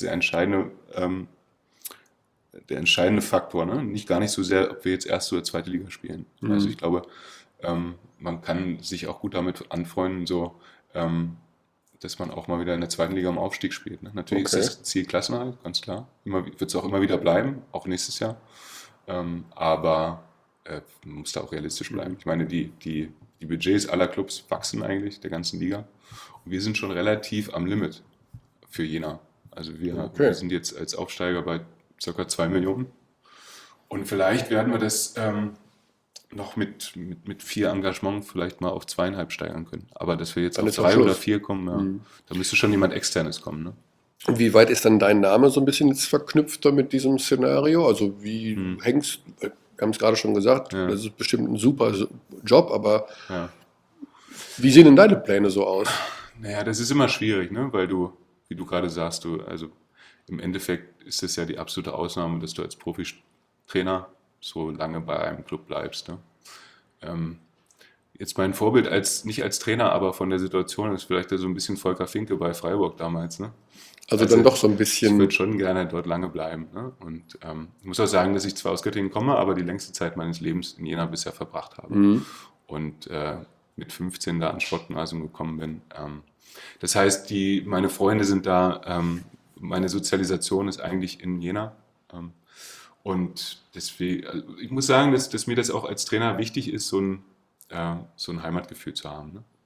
Speaker 2: der entscheidende Faktor. Ne? Nicht gar nicht so sehr, ob wir jetzt erste oder zweite Liga spielen. Also
Speaker 1: Mhm.
Speaker 2: ich glaube, man kann sich auch gut damit anfreunden, so, dass man auch mal wieder in der zweiten Liga im Aufstieg spielt. Ne? Natürlich ist
Speaker 1: Okay.
Speaker 2: das Ziel Klassenerhalt, ganz klar. Wird es auch immer wieder bleiben, auch nächstes Jahr. Aber man muss da auch realistisch bleiben.
Speaker 1: Mhm.
Speaker 2: Ich meine, die Budgets aller Clubs wachsen eigentlich, der ganzen Liga. Und wir sind schon relativ am Limit für Jena. Also wir
Speaker 1: Okay.
Speaker 2: sind jetzt als Aufsteiger bei ca. 2 Millionen. Und vielleicht werden wir das noch mit viel Engagement vielleicht mal auf 2,5 steigern können. Aber dass wir jetzt
Speaker 1: Dann
Speaker 2: auf
Speaker 1: ist auch
Speaker 2: 3 oder
Speaker 1: Schluss.
Speaker 2: 4 kommen, ja,
Speaker 1: Mhm.
Speaker 2: da müsste schon jemand Externes kommen. Ne?
Speaker 1: Und wie weit ist dann dein Name so ein bisschen jetzt verknüpft da mit diesem Szenario? Also wie
Speaker 2: Hm,
Speaker 1: hängst, wir haben es gerade schon gesagt,
Speaker 2: ja,
Speaker 1: das ist bestimmt ein super Job, aber
Speaker 2: ja.
Speaker 1: wie sehen denn deine Pläne so aus?
Speaker 2: Naja, das ist immer schwierig, ne? Weil wie du gerade sagst, also im Endeffekt ist es ja die absolute Ausnahme, dass du als Profitrainer so lange bei einem Club bleibst. Ne? Ähm, Jetzt mein Vorbild nicht als Trainer, aber von der Situation ist vielleicht so ein bisschen Volker Finke bei Freiburg damals. Ne?
Speaker 1: Also dann
Speaker 2: Also
Speaker 1: doch so ein
Speaker 2: ich würde
Speaker 1: bisschen,
Speaker 2: schon gerne dort lange bleiben. Ne? Und ich muss auch sagen, dass ich zwar aus Göttingen komme, aber die längste Zeit meines Lebens in Jena bisher verbracht habe.
Speaker 1: mhm.
Speaker 2: Und mit 15 da ans Sportgymnasium gekommen bin. Das heißt, meine Freunde sind da, meine Sozialisation ist eigentlich in Jena. Ähm, und deswegen, also ich muss sagen, dass mir das auch als Trainer wichtig ist, so ein Heimatgefühl zu haben. Ne?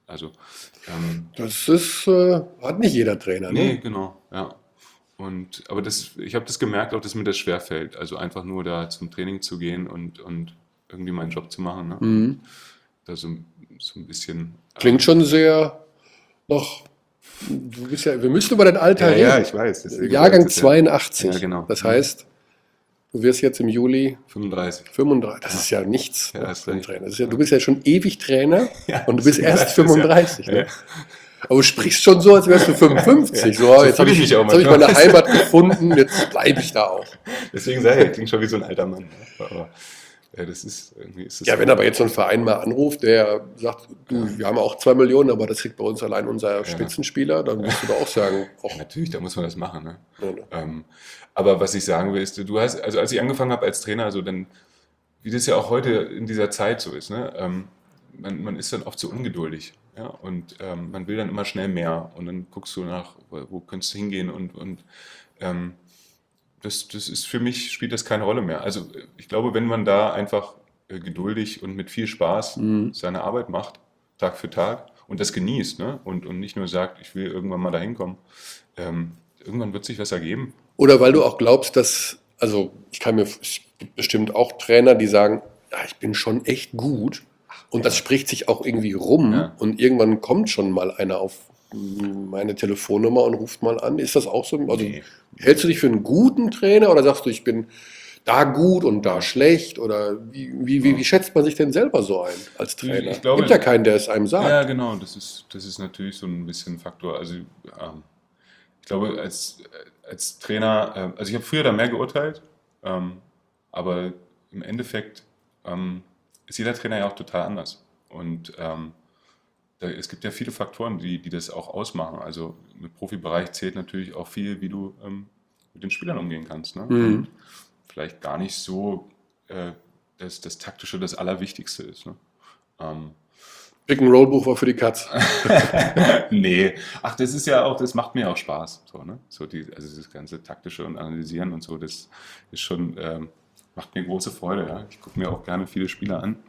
Speaker 2: Also,
Speaker 1: Das ist, hat nicht jeder Trainer,
Speaker 2: nee,
Speaker 1: ne?
Speaker 2: genau, ja. Aber ich habe das gemerkt, auch dass mir das schwerfällt. Also einfach nur da zum Training zu gehen und irgendwie meinen Job zu machen, ne? Und
Speaker 1: Mhm.
Speaker 2: da so ein bisschen.
Speaker 1: Klingt schon sehr noch. Du bist ja, wir müssen über dein Alter reden.
Speaker 2: Ich weiß, deswegen sage ich
Speaker 1: Jahrgang
Speaker 2: das ja. Ja,
Speaker 1: 82.
Speaker 2: genau.
Speaker 1: Das heißt, du wirst jetzt im Juli
Speaker 2: 35.
Speaker 1: 35. Das ist ja nichts,
Speaker 2: Ja,
Speaker 1: ne,
Speaker 2: hast
Speaker 1: für einen
Speaker 2: recht.
Speaker 1: Trainer. Das ist ja, du bist ja schon ewig Trainer
Speaker 2: Ja,
Speaker 1: und du bist
Speaker 2: deswegen
Speaker 1: erst
Speaker 2: sag ich das ja.
Speaker 1: 35.
Speaker 2: Ja.
Speaker 1: Ne? Aber du sprichst schon so, als wärst du 55. So,
Speaker 2: So
Speaker 1: jetzt habe
Speaker 2: fühle ich
Speaker 1: ich,
Speaker 2: mich auch
Speaker 1: jetzt hab ich
Speaker 2: manchmal.
Speaker 1: meine Heimat gefunden, jetzt bleibe ich da auch.
Speaker 2: Deswegen sage ich, klingt schon wie so ein alter Mann. Ne? Aber irgendwie ist es
Speaker 1: Ja,
Speaker 2: so.
Speaker 1: wenn aber jetzt so ein Verein mal anruft, der sagt, du, wir haben auch 2 Millionen, aber das kriegt bei uns allein unser Spitzenspieler, dann musst du da auch sagen,
Speaker 2: Ja, natürlich, da muss man das machen. Ne?
Speaker 1: Ja, ne.
Speaker 2: Aber was ich sagen will, ist, du hast, also als ich angefangen habe als Trainer, also dann, wie das ja auch heute in dieser Zeit so ist, ne? Man ist dann oft so ungeduldig, ja? Und man will dann immer schnell mehr und dann guckst du nach, wo könntest du hingehen und ähm, das ist für mich, spielt das keine Rolle mehr. Also ich glaube, wenn man da einfach geduldig und mit viel Spaß seine Arbeit macht, Tag für Tag und das genießt, ne? Und nicht nur sagt, ich will irgendwann mal dahin kommen, irgendwann wird sich was ergeben.
Speaker 1: Oder weil du auch glaubst, dass, also es gibt bestimmt auch Trainer, die sagen, ja, ich bin schon echt gut und das spricht sich auch irgendwie rum
Speaker 2: Ja.
Speaker 1: und irgendwann kommt schon mal einer auf meine Telefonnummer und ruft mal an. Ist das auch so? Also
Speaker 2: Nee.
Speaker 1: hältst du dich für einen guten Trainer oder sagst du, ich bin da gut und da schlecht? Oder wie schätzt man sich denn selber so ein als Trainer?
Speaker 2: Ich glaube-
Speaker 1: Gibt ja keinen, der es einem sagt.
Speaker 2: Ja, genau, das ist natürlich so ein bisschen ein Faktor. Also ich glaube, als Trainer, also ich habe früher da mehr geurteilt, aber im Endeffekt ist jeder Trainer ja auch total anders. Und es gibt ja viele Faktoren, die das auch ausmachen. Also im Profibereich zählt natürlich auch viel, wie du mit den Spielern umgehen kannst. Ne? Und vielleicht gar nicht so, dass das Taktische das Allerwichtigste ist. Ne?
Speaker 1: Pick-and-Roll-Buch war für die Katz.
Speaker 2: Nee, ach, das ist ja auch, das macht mir auch Spaß. So, ne? Also das ganze Taktische und Analysieren und so, das ist schon, macht mir große Freude. Ja? Ich gucke mir auch gerne viele Spieler an.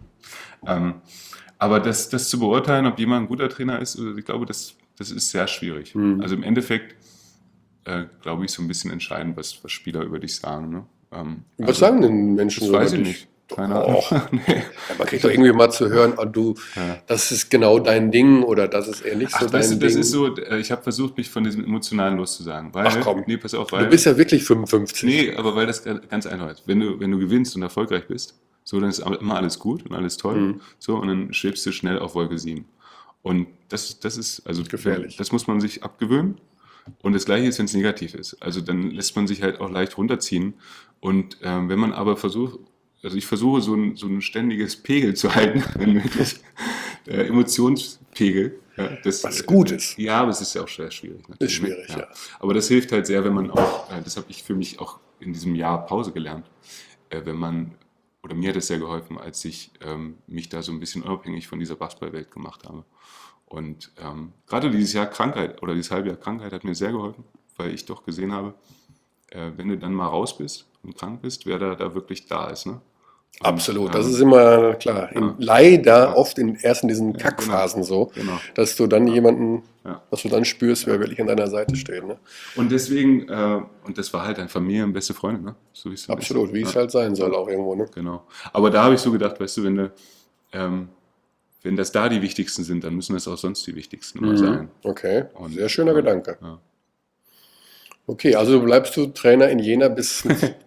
Speaker 2: Aber das zu beurteilen, ob jemand ein guter Trainer ist, ich glaube, das ist sehr schwierig. Also im Endeffekt, glaube ich, so ein bisschen entscheidend, was Spieler über dich sagen. Ne?
Speaker 1: Was sagen denn Menschen
Speaker 2: das
Speaker 1: so
Speaker 2: weiß
Speaker 1: über
Speaker 2: ich
Speaker 1: dich?
Speaker 2: nicht. Keine Ahnung.
Speaker 1: Och.
Speaker 2: Nee.
Speaker 1: Ja, man kriegt doch irgendwie mal zu hören, oh, du, das ist genau dein Ding oder das ist eher nicht so
Speaker 2: Ach, weißt du,
Speaker 1: dein
Speaker 2: das
Speaker 1: Ding.
Speaker 2: ist so, ich habe versucht, mich von diesem Emotionalen loszusagen. Weil,
Speaker 1: Ach komm,
Speaker 2: nee, pass auf,
Speaker 1: du
Speaker 2: weil,
Speaker 1: bist ja wirklich 55.
Speaker 2: nee, aber weil das ganz einfach ist. Wenn du gewinnst und erfolgreich bist, so, dann ist immer alles gut und alles toll. So, und dann schwebst du schnell auf Wolke 7. Und das ist, also,
Speaker 1: Gefährlich.
Speaker 2: das muss man sich abgewöhnen. Und das Gleiche ist, wenn es negativ ist. Also, dann lässt man sich halt auch leicht runterziehen. Und wenn man aber versucht, also ich versuche so ein ständiges Pegel zu halten, wenn möglich, Emotionspegel. Ja,
Speaker 1: Was gut ist.
Speaker 2: Ja, aber es ist ja auch sehr schwierig.
Speaker 1: Ist schwierig, ja.
Speaker 2: Aber das hilft halt sehr, wenn man auch, das habe ich für mich auch in diesem Jahr Pause gelernt, wenn man, oder mir hat es sehr geholfen, als ich mich da so ein bisschen unabhängig von dieser Basketballwelt gemacht habe. Und gerade dieses Jahr Krankheit oder dieses Halbjahr Krankheit hat mir sehr geholfen, weil ich doch gesehen habe, wenn du dann mal raus bist und krank bist, wer da wirklich da ist. Ne? Und,
Speaker 1: Absolut, das ist immer klar. Leider oft erst in diesen
Speaker 2: genau.
Speaker 1: Kackphasen so,
Speaker 2: Genau.
Speaker 1: dass du dann jemanden,
Speaker 2: Ja.
Speaker 1: dass du dann spürst, wer wirklich an deiner Seite steht. Ne?
Speaker 2: Und deswegen, und das war halt ein Familie und beste Freunde, ne? So wie es
Speaker 1: Absolut, wie
Speaker 2: ist.
Speaker 1: es halt sein soll auch irgendwo. Ne?
Speaker 2: Genau. Aber da habe ich so gedacht, weißt du, wenn das da die wichtigsten sind, dann müssen das auch sonst die wichtigsten immer sein.
Speaker 1: Okay,
Speaker 2: Und,
Speaker 1: sehr schöner Gedanke.
Speaker 2: Ja.
Speaker 1: Okay, also bleibst du Trainer in Jena bis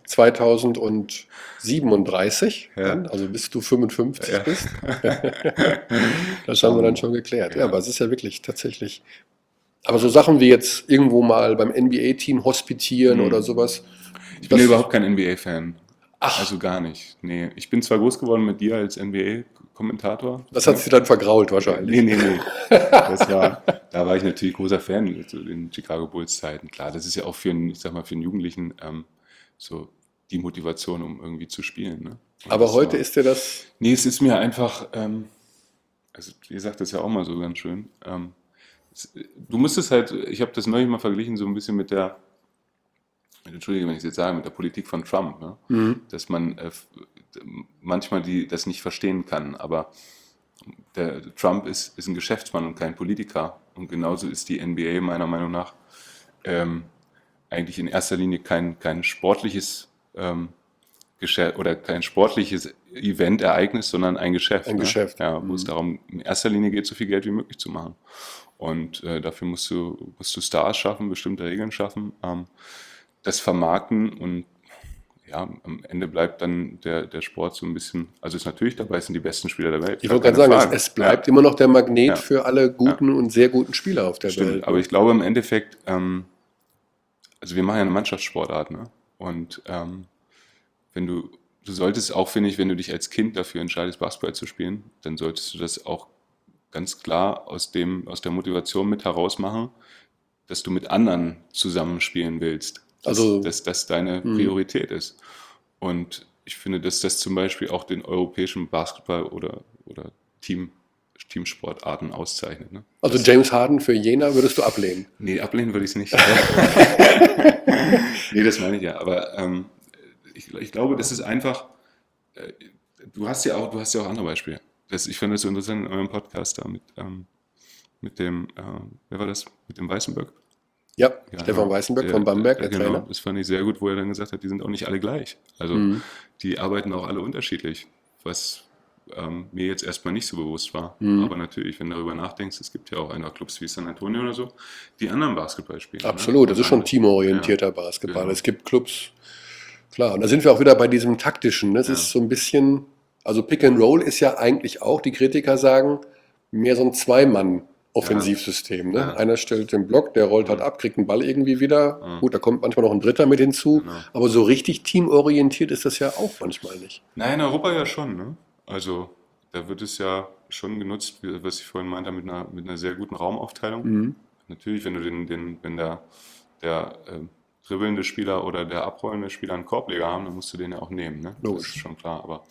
Speaker 1: 2037,
Speaker 2: Ja.
Speaker 1: dann, also bis du 55
Speaker 2: Ja.
Speaker 1: bist. Das haben wir dann schon geklärt. Ja, aber es ist ja wirklich tatsächlich. Aber so Sachen wie jetzt irgendwo mal beim NBA-Team hospitieren oder sowas.
Speaker 2: Ich bin
Speaker 1: das-
Speaker 2: ja überhaupt kein NBA-Fan.
Speaker 1: Ach.
Speaker 2: Also gar nicht. Nee. Ich bin zwar groß geworden mit dir als NBA-Kommentator.
Speaker 1: Das hat sie dann vergrault wahrscheinlich.
Speaker 2: Nee. Da war ich natürlich großer Fan in den Chicago Bulls Zeiten. Klar, das ist ja auch für einen Jugendlichen so die Motivation, um irgendwie zu spielen. Ne? Und
Speaker 1: Aber
Speaker 2: das
Speaker 1: heute
Speaker 2: war-
Speaker 1: ist dir das.
Speaker 2: Nee, es ist mir einfach, also ihr sagt das ja auch mal so ganz schön, du musstest halt, ich habe das neulich mal verglichen, so ein bisschen entschuldige, wenn ich es jetzt sage, mit der Politik von Trump, ne? Dass man manchmal das nicht verstehen kann, aber der Trump ist ein Geschäftsmann und kein Politiker. Und genauso ist die NBA meiner Meinung nach eigentlich in erster Linie kein sportliches Geschäft oder kein sportliches Event-Ereignis, sondern ein Geschäft.
Speaker 1: Ein Geschäft.
Speaker 2: Ja, wo es darum in erster Linie geht, so viel Geld wie möglich zu machen. Und dafür musst du Stars schaffen, bestimmte Regeln schaffen, das vermarkten und ja, am Ende bleibt dann der Sport so ein bisschen, also ist natürlich dabei, es sind die besten Spieler der Welt.
Speaker 1: Ich wollte gerade sagen, es bleibt immer noch der Magnet für alle guten und sehr guten Spieler auf der Welt.
Speaker 2: Aber ich glaube im Endeffekt, also wir machen ja eine Mannschaftssportart, ne? Und wenn du solltest auch, finde ich, wenn du dich als Kind dafür entscheidest, Basketball zu spielen, dann solltest du das auch ganz klar aus der Motivation mit heraus machen, dass du mit anderen zusammenspielen willst. Dass das deine Priorität ist. Und ich finde, dass das zum Beispiel auch den europäischen Basketball oder Teamsportarten auszeichnet. Ne?
Speaker 1: Also James Harden für Jena würdest du ablehnen?
Speaker 2: Nee, ablehnen würde ich es nicht. Nee, das meine ich ja. Aber ich glaube, das ist einfach, du hast ja auch andere Beispiele. Ich fand das so interessant in eurem Podcast da mit dem, wer war das? Mit dem Weißenberg?
Speaker 1: Ja, Stefan Weißenberg von Bamberg, der Trainer.
Speaker 2: Das fand ich sehr gut, wo er dann gesagt hat, die sind auch nicht alle gleich. Also die arbeiten auch alle unterschiedlich, was mir jetzt erstmal nicht so bewusst war. Aber natürlich, wenn du darüber nachdenkst, es gibt ja auch einfach Clubs wie San Antonio oder so, die anderen Basketball spielen.
Speaker 1: Absolut, das ist schon teamorientierter Basketball. Genau. Es gibt Clubs, klar, und da sind wir auch wieder bei diesem taktischen. Das ist so ein bisschen, also Pick and Roll ist ja eigentlich auch, die Kritiker sagen, mehr so ein Zweimann-Offensivsystem. Ne? Ja. Einer stellt den Block, der rollt halt ab, kriegt einen Ball irgendwie wieder. Ja. Gut, da kommt manchmal noch ein Dritter mit hinzu. Genau. Aber so richtig teamorientiert ist das ja auch manchmal nicht.
Speaker 2: Nein, in Europa ja schon. Ne? Also da wird es ja schon genutzt, was ich vorhin meinte, mit einer sehr guten Raumaufteilung. Natürlich, wenn du wenn der dribbelnde Spieler oder der abrollende Spieler einen Korbleger haben, dann musst du den ja auch nehmen. Ne? Das ist schon klar. Aber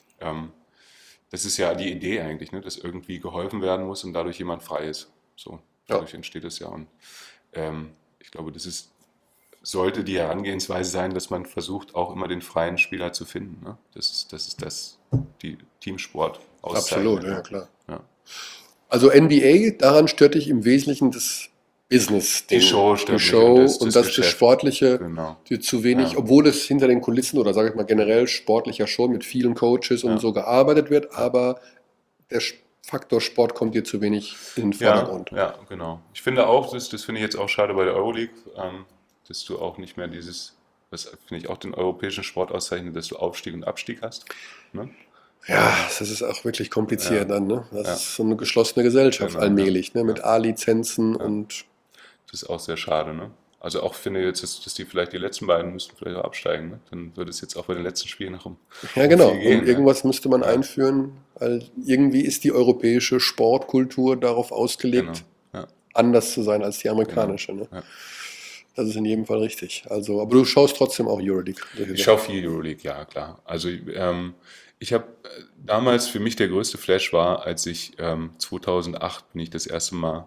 Speaker 2: das ist ja die Idee eigentlich, ne? Dass irgendwie geholfen werden muss und dadurch jemand frei ist. So, dadurch entsteht es ja. Und ich glaube, sollte die Herangehensweise sein, dass man versucht, auch immer den freien Spieler zu finden. Ne? Das ist die Teamsport auszeichnet.
Speaker 1: Absolut, ja klar. Ja. Also NBA, daran stört dich im Wesentlichen das Business,
Speaker 2: die Show
Speaker 1: und das Sportliche, die zu wenig, obwohl es hinter den Kulissen oder sage ich mal generell sportlicher schon mit vielen Coaches und so gearbeitet wird, aber der Faktor Sport kommt dir zu wenig in den Vordergrund.
Speaker 2: Ja, genau. Ich finde auch, das finde ich jetzt auch schade bei der Euroleague, dass du auch nicht mehr was finde ich auch den europäischen Sport auszeichnet, dass du Aufstieg und Abstieg hast. Ne?
Speaker 1: Ja, das ist auch wirklich kompliziert dann. Ne? Das ist so eine geschlossene Gesellschaft allmählich, ne? Mit A-Lizenzen und...
Speaker 2: Das ist auch sehr schade, ne? Also auch finde ich jetzt, dass die vielleicht die letzten beiden müssten vielleicht auch absteigen, ne? Dann würde es jetzt auch bei den letzten Spielen noch
Speaker 1: Ja, genau. Gehen, und irgendwas müsste man einführen, weil irgendwie ist die europäische Sportkultur darauf ausgelegt, anders zu sein als die amerikanische. Ne? Ja. Das ist in jedem Fall richtig. Also, aber du schaust trotzdem auch Euroleague.
Speaker 2: Ich schaue viel Euroleague, ja klar. Also ich habe damals, für mich der größte Flash war, als ich 2008 bin ich das erste Mal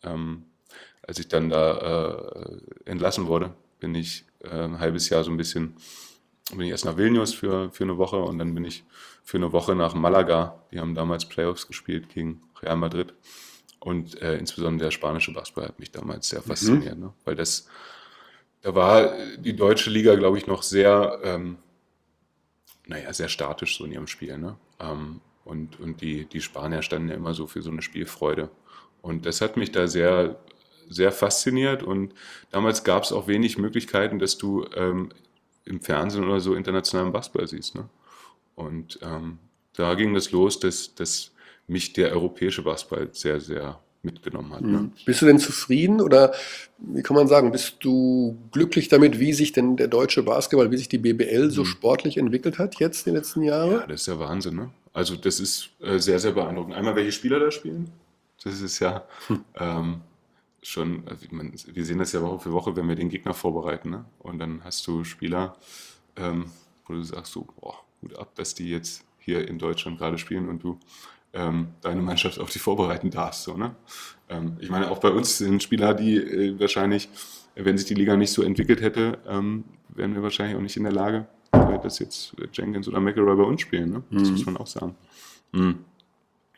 Speaker 2: als ich dann da entlassen wurde, bin ich ein halbes Jahr bin ich erst nach Vilnius für eine Woche und dann bin ich für eine Woche nach Malaga. Die haben damals Playoffs gespielt gegen Real Madrid und insbesondere der spanische Basketball hat mich damals sehr fasziniert, ne? Weil da war die deutsche Liga, glaube ich, noch sehr, sehr statisch so in ihrem Spiel, ne? Und die Spanier standen ja immer so für so eine Spielfreude und das hat mich da sehr sehr fasziniert und damals gab es auch wenig Möglichkeiten, dass du im Fernsehen oder so internationalen Basketball siehst. Ne? Und da ging das los, dass mich der europäische Basketball sehr, sehr mitgenommen hat. Ne?
Speaker 1: Bist du denn zufrieden oder wie kann man sagen, bist du glücklich damit, wie sich denn der deutsche Basketball, wie sich die BBL so sportlich entwickelt hat jetzt in den letzten Jahren?
Speaker 2: Ja, das ist ja Wahnsinn. Ne? Also das ist sehr, sehr beeindruckend. Einmal, welche Spieler da spielen. Das ist ja schon, wir sehen das ja Woche für Woche, wenn wir den Gegner vorbereiten. Ne? Und dann hast du Spieler, wo du sagst, so, boah, gut ab, dass die jetzt hier in Deutschland gerade spielen und du deine Mannschaft auf die vorbereiten darfst. So, ne? Ich meine, auch bei uns sind Spieler, die wahrscheinlich, wenn sich die Liga nicht so entwickelt hätte, wären wir wahrscheinlich auch nicht in der Lage, dass jetzt Jenkins oder McElroy bei uns spielen. Ne? Das muss man auch sagen.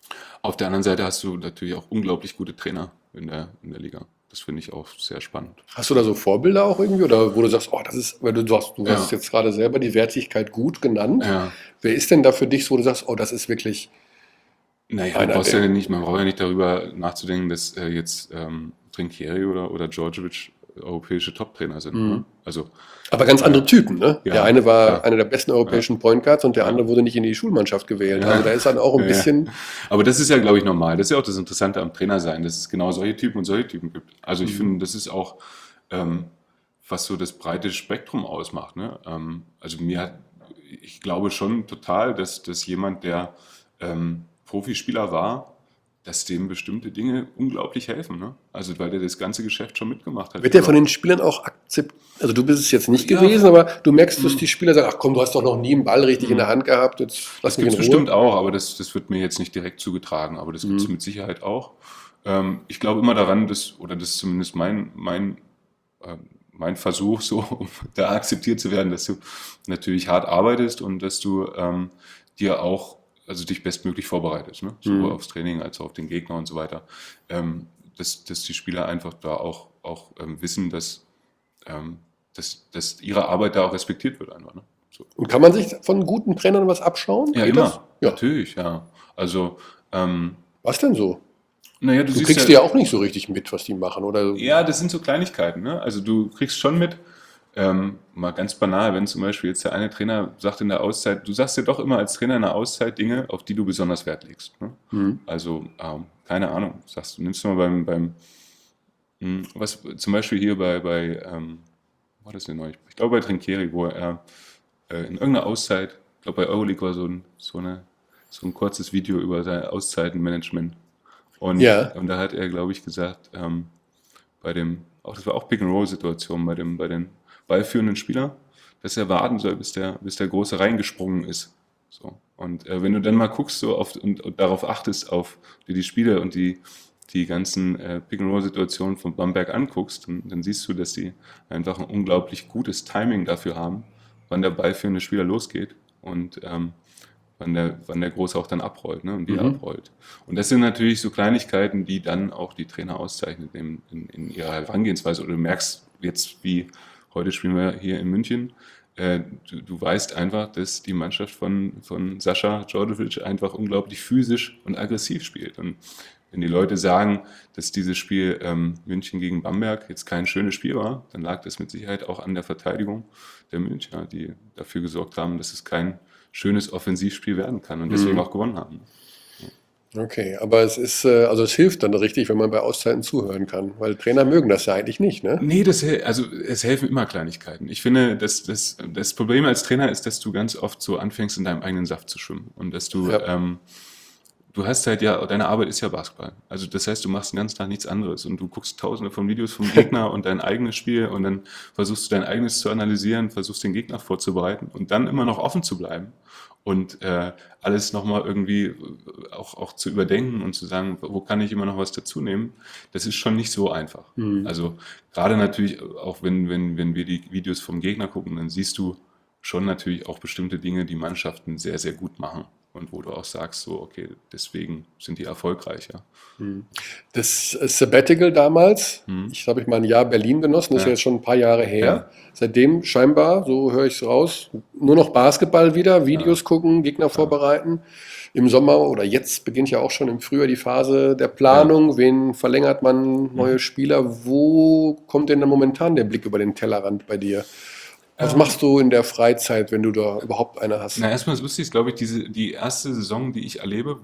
Speaker 2: Auf der anderen Seite hast du natürlich auch unglaublich gute Trainer in der Liga. Das finde ich auch sehr spannend.
Speaker 1: Hast du da so Vorbilder auch irgendwie? Oder wo du sagst, oh, das ist, weil du hast
Speaker 2: Ja,
Speaker 1: jetzt gerade selber die Wertigkeit gut genannt.
Speaker 2: ja.
Speaker 1: Wer ist denn da für dich so, wo du sagst, oh, das ist wirklich
Speaker 2: Naja,
Speaker 1: einer der.
Speaker 2: man braucht ja nicht darüber nachzudenken, dass jetzt Trinchieri oder Djordjevic europäische Top-Trainer sind. Ne?
Speaker 1: Mhm.
Speaker 2: Also,
Speaker 1: Aber ganz
Speaker 2: äh,
Speaker 1: andere Typen, ne? Der
Speaker 2: ja,
Speaker 1: eine war
Speaker 2: klar,
Speaker 1: einer der besten
Speaker 2: ja,
Speaker 1: europäischen Point Guards und der
Speaker 2: ja,
Speaker 1: andere wurde nicht in die Schulmannschaft gewählt. Also
Speaker 2: ja,
Speaker 1: da ist dann auch ein
Speaker 2: ja.
Speaker 1: bisschen.
Speaker 2: Aber das ist ja, glaube ich, normal. Das ist ja auch das Interessante am Trainer sein, dass es genau solche Typen und solche Typen gibt. Also ich
Speaker 1: Mhm.
Speaker 2: finde, das ist auch, ähm, was so das breite Spektrum ausmacht. Ne? Ich glaube schon total, dass jemand, der Profispieler war, dass dem bestimmte Dinge unglaublich helfen. Ne? Also weil der das ganze Geschäft schon mitgemacht hat.
Speaker 1: Wird der von den Spielern auch akzeptiert? Also du bist es jetzt nicht
Speaker 2: Ja,
Speaker 1: gewesen, aber du merkst, dass
Speaker 2: mm,
Speaker 1: die Spieler sagen, ach komm, du hast doch noch nie einen Ball richtig in der
Speaker 2: mm.
Speaker 1: Hand gehabt, jetzt lass
Speaker 2: Das
Speaker 1: mich
Speaker 2: gibt
Speaker 1: in
Speaker 2: es
Speaker 1: Ruhe.
Speaker 2: bestimmt auch, aber das wird mir jetzt nicht direkt zugetragen. Aber das gibt es
Speaker 1: Mhm.
Speaker 2: mit Sicherheit auch. Ich glaube immer daran, oder das ist zumindest äh, mein Versuch, so, um da akzeptiert zu werden, dass du natürlich hart arbeitest und dass du dir auch, also dich bestmöglich vorbereitest, ne? Sowohl
Speaker 1: Mhm.
Speaker 2: aufs Training als auch auf den Gegner und so weiter. Dass die Spieler einfach da auch wissen, ähm, dass ihre Arbeit da auch respektiert wird einfach. Ne? So.
Speaker 1: Und kann man sich von guten Trainern was abschauen?
Speaker 2: Ja,
Speaker 1: Geht das?
Speaker 2: immer.
Speaker 1: Ja.
Speaker 2: Natürlich, ja. Also,
Speaker 1: Was denn so?
Speaker 2: naja, du
Speaker 1: Du
Speaker 2: siehst ja,
Speaker 1: kriegst die ja auch nicht so richtig mit, was die machen, oder?
Speaker 2: ja, das sind so Kleinigkeiten, ne? Also du kriegst schon mit, mal ganz banal, wenn zum Beispiel jetzt der eine Trainer sagt in der Auszeit, du sagst ja doch immer als Trainer in der Auszeit Dinge, auf die du besonders Wert legst. Ne?
Speaker 1: Mhm.
Speaker 2: Also, keine Ahnung, sagst du, nimmst du mal was zum Beispiel hier war das denn neulich? Ich glaube bei Trinkieri, wo er in irgendeiner Auszeit, ich glaube bei Euroleague war so ein kurzes Video über sein Auszeitenmanagement.
Speaker 1: Ja.
Speaker 2: Und da hat er, glaube ich, gesagt, das war auch Pick-and-Roll-Situation bei den ballführenden Spieler, dass er warten soll, bis der Große reingesprungen ist. So. Und wenn du dann mal guckst so und darauf achtest, auf die Spiele und die ganzen Pick-and-Roll-Situationen von Bamberg anguckst, dann siehst du, dass die einfach ein unglaublich gutes Timing dafür haben, wann der ballführende Spieler losgeht und wann der Große auch dann abrollt, ne, und wie er
Speaker 1: Mhm.
Speaker 2: abrollt. Und das sind natürlich so Kleinigkeiten, die dann auch die Trainer auszeichnen in ihrer Herangehensweise. Oder du merkst jetzt, wie heute spielen wir hier in München, du weißt einfach, dass die Mannschaft von Sascha Djordjevic einfach unglaublich physisch und aggressiv spielt. Und wenn die Leute sagen, dass dieses Spiel München gegen Bamberg jetzt kein schönes Spiel war, dann lag das mit Sicherheit auch an der Verteidigung der Münchner, die dafür gesorgt haben, dass es kein schönes Offensivspiel werden kann und deswegen
Speaker 1: Mhm.
Speaker 2: auch gewonnen haben.
Speaker 1: Okay, aber es ist, also es hilft dann richtig, wenn man bei Auszeiten zuhören kann, weil Trainer mögen das ja eigentlich nicht, ne?
Speaker 2: Nee, also es helfen immer Kleinigkeiten. Ich finde, das Problem als Trainer ist, dass du ganz oft so anfängst, in deinem eigenen Saft zu schwimmen und dass
Speaker 1: Ja.
Speaker 2: du hast halt ja, deine Arbeit ist ja Basketball. Also das heißt, du machst den ganzen Tag nichts anderes und du guckst tausende von Videos vom Gegner und dein eigenes Spiel und dann versuchst du dein eigenes zu analysieren, versuchst den Gegner vorzubereiten und dann immer noch offen zu bleiben und alles nochmal irgendwie auch zu überdenken und zu sagen, wo kann ich immer noch was dazu nehmen, das ist schon nicht so einfach.
Speaker 1: Mhm.
Speaker 2: Also gerade natürlich, auch wenn wir die Videos vom Gegner gucken, dann siehst du schon natürlich auch bestimmte Dinge, die Mannschaften sehr, sehr gut machen. Und wo du auch sagst, so, okay, deswegen sind die erfolgreich, ja.
Speaker 1: Das Sabbatical damals,
Speaker 2: Hm.
Speaker 1: ich habe mal ein Jahr Berlin genossen, das ist ja
Speaker 2: Ja,
Speaker 1: jetzt schon ein paar Jahre her.
Speaker 2: ja,
Speaker 1: Seitdem scheinbar, so höre ich es raus, nur noch Basketball wieder,
Speaker 2: ja,
Speaker 1: Videos gucken, Gegner
Speaker 2: ja,
Speaker 1: vorbereiten. Im Sommer oder jetzt beginnt ja auch schon im Frühjahr die Phase der
Speaker 2: ja.
Speaker 1: Planung. Wen verlängert man, neue
Speaker 2: Mhm.
Speaker 1: Spieler? Wo kommt denn dann momentan der Blick über den Tellerrand bei dir? Was
Speaker 2: Ähm,
Speaker 1: machst du in der Freizeit, wenn du da überhaupt eine hast?
Speaker 2: erstmal ist lustig, glaube ich, die erste Saison, die ich erlebe,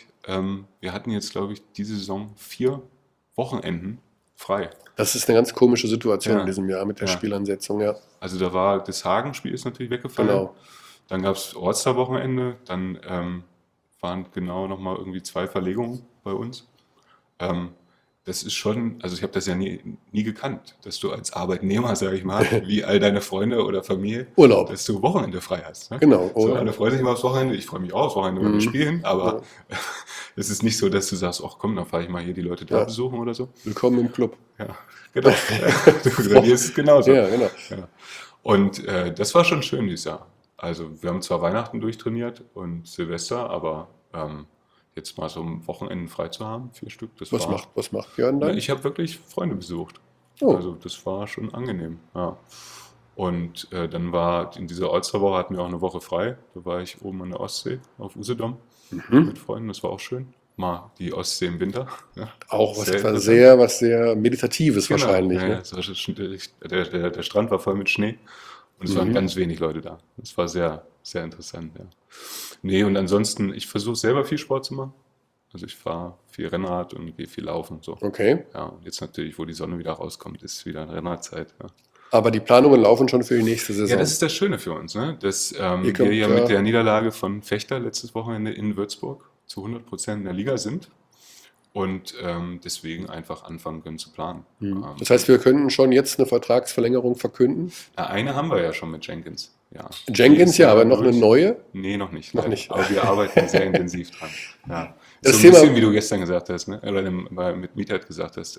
Speaker 2: wir hatten jetzt, glaube ich, diese Saison 4 Wochenenden frei.
Speaker 1: Das ist eine ganz komische Situation in
Speaker 2: Ja,
Speaker 1: diesem Jahr mit der
Speaker 2: ja.
Speaker 1: Spielansetzung, ja.
Speaker 2: Also da war das Hagen-Spiel ist natürlich weggefallen.
Speaker 1: Genau.
Speaker 2: Dann gab es All-Star-Wochenende, dann waren genau nochmal irgendwie 2 Verlegungen bei uns. Ähm, Das ist schon, also ich habe das ja nie gekannt, dass du als Arbeitnehmer, sage ich mal, wie all deine Freunde oder Familie,
Speaker 1: Urlaub.
Speaker 2: dass du Wochenende frei hast. Ne?
Speaker 1: Genau,
Speaker 2: So,
Speaker 1: oder?
Speaker 2: alle freuen sich immer aufs Wochenende, ich freue mich auch aufs Wochenende, wenn wir
Speaker 1: Mhm.
Speaker 2: spielen,
Speaker 1: Ja.
Speaker 2: aber es ist nicht so, dass du sagst, ach komm, dann fahre ich mal hier die Leute da
Speaker 1: Ja.
Speaker 2: besuchen oder so.
Speaker 1: Willkommen im Club.
Speaker 2: Ja, genau. Bei dir ist es genauso.
Speaker 1: Ja, genau.
Speaker 2: Ja. Und das war schon schön dieses Jahr. Also wir haben zwar Weihnachten durchtrainiert und Silvester, aber jetzt mal so am Wochenende frei zu haben, 4 Stück.
Speaker 1: Was macht Björn dann?
Speaker 2: Ich habe wirklich Freunde besucht.
Speaker 1: Oh.
Speaker 2: Also das war schon angenehm, ja. Und dann war in dieser All-Star-Woche hatten wir auch eine Woche frei. Da war ich oben an der Ostsee auf Usedom mit Freunden. Das war auch schön. Mal die Ostsee im Winter. Ja.
Speaker 1: Auch was
Speaker 2: Sehr
Speaker 1: sehr Meditatives
Speaker 2: Genau.
Speaker 1: wahrscheinlich.
Speaker 2: Ja,
Speaker 1: Ne?
Speaker 2: ja, es war der Strand war voll mit Schnee und es waren ganz wenig Leute da. Das war sehr, sehr interessant. Ja. Nee, und ansonsten, ich versuche selber viel Sport zu machen. Also ich fahre viel Rennrad und gehe viel laufen und so.
Speaker 1: Okay.
Speaker 2: Ja, und jetzt natürlich, wo die Sonne wieder rauskommt, ist wieder Rennradzeit. Ja.
Speaker 1: Aber die Planungen laufen schon für die nächste Saison.
Speaker 2: Ja, das ist das Schöne für uns, ne? Dass
Speaker 1: Ihr
Speaker 2: wir ja
Speaker 1: kommt,
Speaker 2: mit der Niederlage von Fechter letztes Wochenende in Würzburg zu 100% in der Liga sind und deswegen einfach anfangen können zu planen.
Speaker 1: Das heißt, wir könnten schon jetzt eine Vertragsverlängerung verkünden.
Speaker 2: Eine haben wir ja schon mit Jenkins. Ja.
Speaker 1: Jenkins, ja, aber noch eine
Speaker 2: durch.
Speaker 1: neue?
Speaker 2: Nee, noch nicht.
Speaker 1: Noch nicht.
Speaker 2: Aber wir arbeiten sehr intensiv dran. Ja.
Speaker 1: Das
Speaker 2: So ein
Speaker 1: Thema-
Speaker 2: bisschen, wie du gestern gesagt hast, ne? Oder mit Mietat gesagt hast,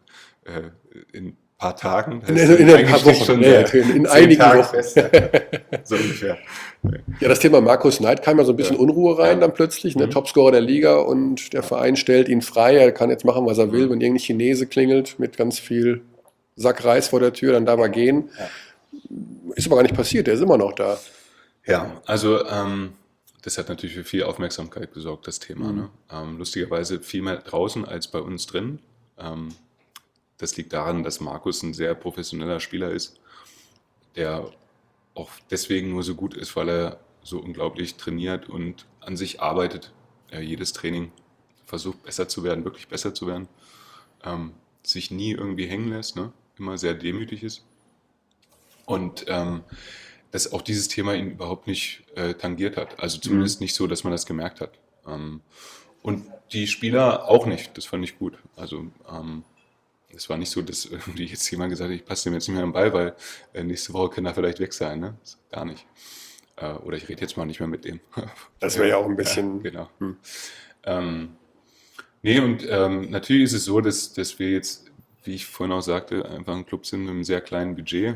Speaker 2: in ein paar Tagen.
Speaker 1: In ein paar Wochen.
Speaker 2: Schon
Speaker 1: Ja,
Speaker 2: seit
Speaker 1: in
Speaker 2: 10
Speaker 1: einigen
Speaker 2: Tagen
Speaker 1: Wochen.
Speaker 2: fest. So ungefähr.
Speaker 1: Ja, das Thema Markus Knight kam ja so ein bisschen
Speaker 2: Ja.
Speaker 1: Unruhe rein
Speaker 2: Ja.
Speaker 1: dann plötzlich. Der Topscorer der Liga und der Verein stellt ihn frei. Er kann jetzt machen, was er will. Wenn irgendein Chinese klingelt mit ganz viel Sack Reis vor der Tür, dann darf er gehen. Ist aber gar nicht passiert. Der ist immer noch da.
Speaker 2: Ja, also das hat natürlich für viel Aufmerksamkeit gesorgt, das Thema. Ne? Lustigerweise viel mehr draußen als bei uns drin. Das liegt daran, dass Markus ein sehr professioneller Spieler ist, der auch deswegen nur so gut ist, weil er so unglaublich trainiert und an sich arbeitet. Jedes Training versucht besser zu werden, wirklich besser zu werden. Sich nie irgendwie hängen lässt, ne? Immer sehr demütig ist. Und dass auch dieses Thema ihn überhaupt nicht tangiert hat. Also zumindest nicht so, dass man das gemerkt hat. Und die Spieler auch nicht. Das fand ich gut. Also es war nicht so, dass irgendwie jetzt jemand gesagt hat, ich passe dem jetzt nicht mehr am Ball, weil nächste Woche kann er vielleicht weg sein. Ne? Das gar nicht. Oder ich rede jetzt mal nicht mehr mit dem.
Speaker 1: Das wäre ja auch ein bisschen...
Speaker 2: Genau. Nee, und natürlich ist es so, dass wir jetzt, wie ich vorhin auch sagte, einfach ein Club sind mit einem sehr kleinen Budget,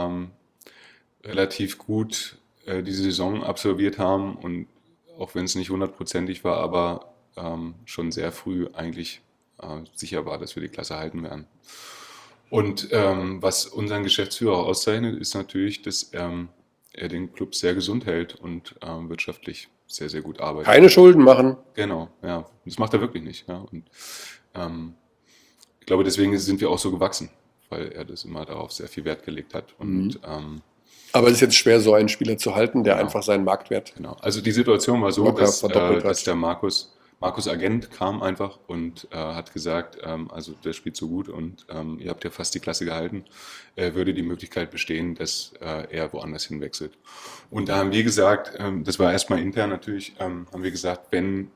Speaker 2: relativ gut diese Saison absolviert haben und auch wenn es nicht 100%ig war, aber schon sehr früh eigentlich sicher war, dass wir die Klasse halten werden. Und was unseren Geschäftsführer auszeichnet, ist natürlich, dass er den Club sehr gesund hält und wirtschaftlich sehr, sehr gut arbeitet.
Speaker 1: Keine Schulden machen.
Speaker 2: Genau, ja. Das macht er wirklich nicht. Ja. Und ich glaube, deswegen sind wir auch so gewachsen, weil er das immer darauf sehr viel Wert gelegt hat. Und
Speaker 1: Aber es ist jetzt schwer, so einen Spieler zu halten, der
Speaker 2: Genau.
Speaker 1: einfach seinen Marktwert...
Speaker 2: genau. Also die Situation war so,
Speaker 1: Locker
Speaker 2: dass
Speaker 1: verdoppelt hat.
Speaker 2: der Markus Agent kam einfach und hat gesagt, also der spielt so gut und ihr habt ja fast die Klasse gehalten, würde die Möglichkeit bestehen, dass er woanders hinwechselt. Und da haben wir gesagt, das war erstmal intern natürlich, haben wir gesagt, wenn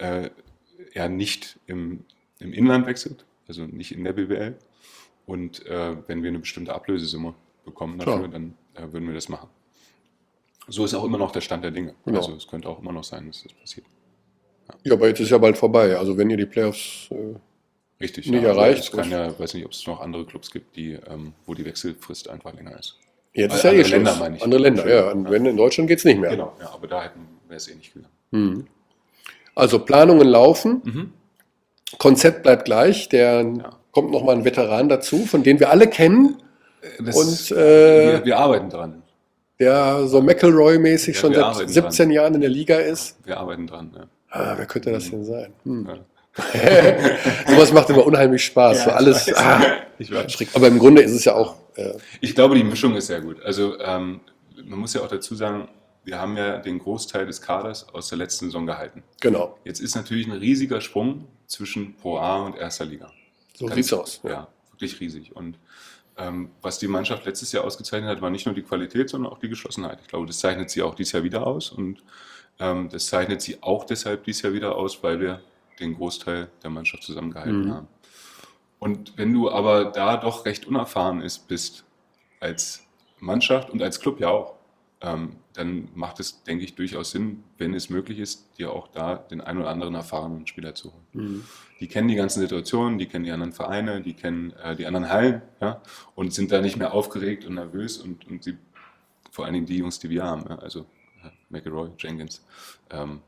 Speaker 2: er nicht im Inland wechselt, also nicht in der BWL, und wenn wir eine bestimmte Ablösesumme bekommen dafür,
Speaker 1: Klar.
Speaker 2: dann würden wir das machen. So ist auch immer noch der Stand der Dinge.
Speaker 1: Genau.
Speaker 2: Also es könnte auch immer noch sein, dass das passiert.
Speaker 1: Ja, aber jetzt ist ja bald vorbei. Also wenn ihr die Playoffs...
Speaker 2: Richtig,
Speaker 1: Nicht
Speaker 2: aber
Speaker 1: erreicht,
Speaker 2: es kann
Speaker 1: gut.
Speaker 2: ja, weiß nicht, ob es noch andere Clubs gibt, die, wo die Wechselfrist einfach länger ist.
Speaker 1: Jetzt ist ja
Speaker 2: Andere
Speaker 1: Schluss.
Speaker 2: Länder, meine ich.
Speaker 1: Andere Länder, ja. Und wenn in Deutschland geht es nicht mehr.
Speaker 2: Genau, ja, aber da wäre es eh nicht gegangen.
Speaker 1: Also Planungen laufen. Konzept bleibt gleich. Kommt nochmal ein Veteran dazu, von dem wir alle kennen. Und
Speaker 2: wir arbeiten dran.
Speaker 1: der so McElroy-mäßig
Speaker 2: Ja,
Speaker 1: schon
Speaker 2: wir
Speaker 1: seit
Speaker 2: arbeiten
Speaker 1: 17 Jahren in der Liga ist.
Speaker 2: Wir arbeiten dran. Ja.
Speaker 1: Wer könnte das denn sein?
Speaker 2: Ja.
Speaker 1: Sowas macht immer unheimlich Spaß. So alles.
Speaker 2: Ich weiß.
Speaker 1: Schräg. Aber im Grunde ist es ja auch.
Speaker 2: Ich glaube, die Mischung ist sehr gut. Also man muss ja auch dazu sagen, wir haben ja den Großteil des Kaders aus der letzten Saison gehalten.
Speaker 1: Genau.
Speaker 2: Jetzt ist natürlich ein riesiger Sprung zwischen Pro A und erster Liga.
Speaker 1: So sieht's aus.
Speaker 2: Ja, wirklich riesig. Und was die Mannschaft letztes Jahr ausgezeichnet hat, war nicht nur die Qualität, sondern auch die Geschlossenheit. Ich glaube, das zeichnet sie auch dieses Jahr wieder aus. Und das zeichnet sie auch deshalb dieses Jahr wieder aus, weil wir den Großteil der Mannschaft zusammengehalten haben. Und wenn du aber da doch recht unerfahren bist als Mannschaft und als Club ja auch, dann macht es, denke ich, durchaus Sinn, wenn es möglich ist, dir auch da den einen oder anderen erfahrenen Spieler zu holen. Die kennen die ganzen Situationen, die kennen die anderen Vereine, die kennen die anderen Hallen, ja, und sind da nicht mehr aufgeregt und nervös und sie, vor allen Dingen die Jungs, die wir haben, ja, also McElroy, Jenkins,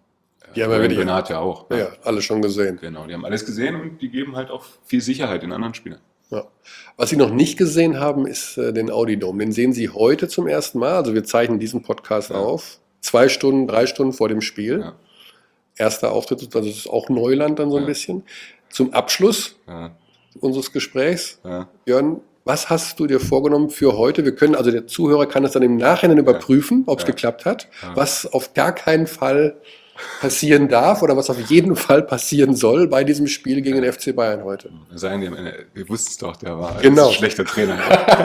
Speaker 1: Die haben ja wirklich,
Speaker 2: Bernhard ja auch.
Speaker 1: Ja, alle schon gesehen.
Speaker 2: Genau, die haben alles gesehen und die geben halt auch viel Sicherheit den anderen Spielern.
Speaker 1: Ja. Was Sie noch nicht gesehen haben, ist den Audi Dome. Den sehen Sie heute zum ersten Mal. Also wir zeichnen diesen Podcast auf. 2 Stunden, 3 Stunden vor dem Spiel. Ja. Erster Auftritt, also das ist auch Neuland dann so ein bisschen. Zum Abschluss unseres Gesprächs, Björn, was hast du dir vorgenommen für heute? Wir können, also der Zuhörer kann es dann im Nachhinein überprüfen, ob es geklappt hat, was auf gar keinen Fall passieren darf oder was auf jeden Fall passieren soll bei diesem Spiel gegen den FC Bayern heute.
Speaker 2: Sagen die am Ende, wir wussten es doch, der war
Speaker 1: ein
Speaker 2: schlechter Trainer.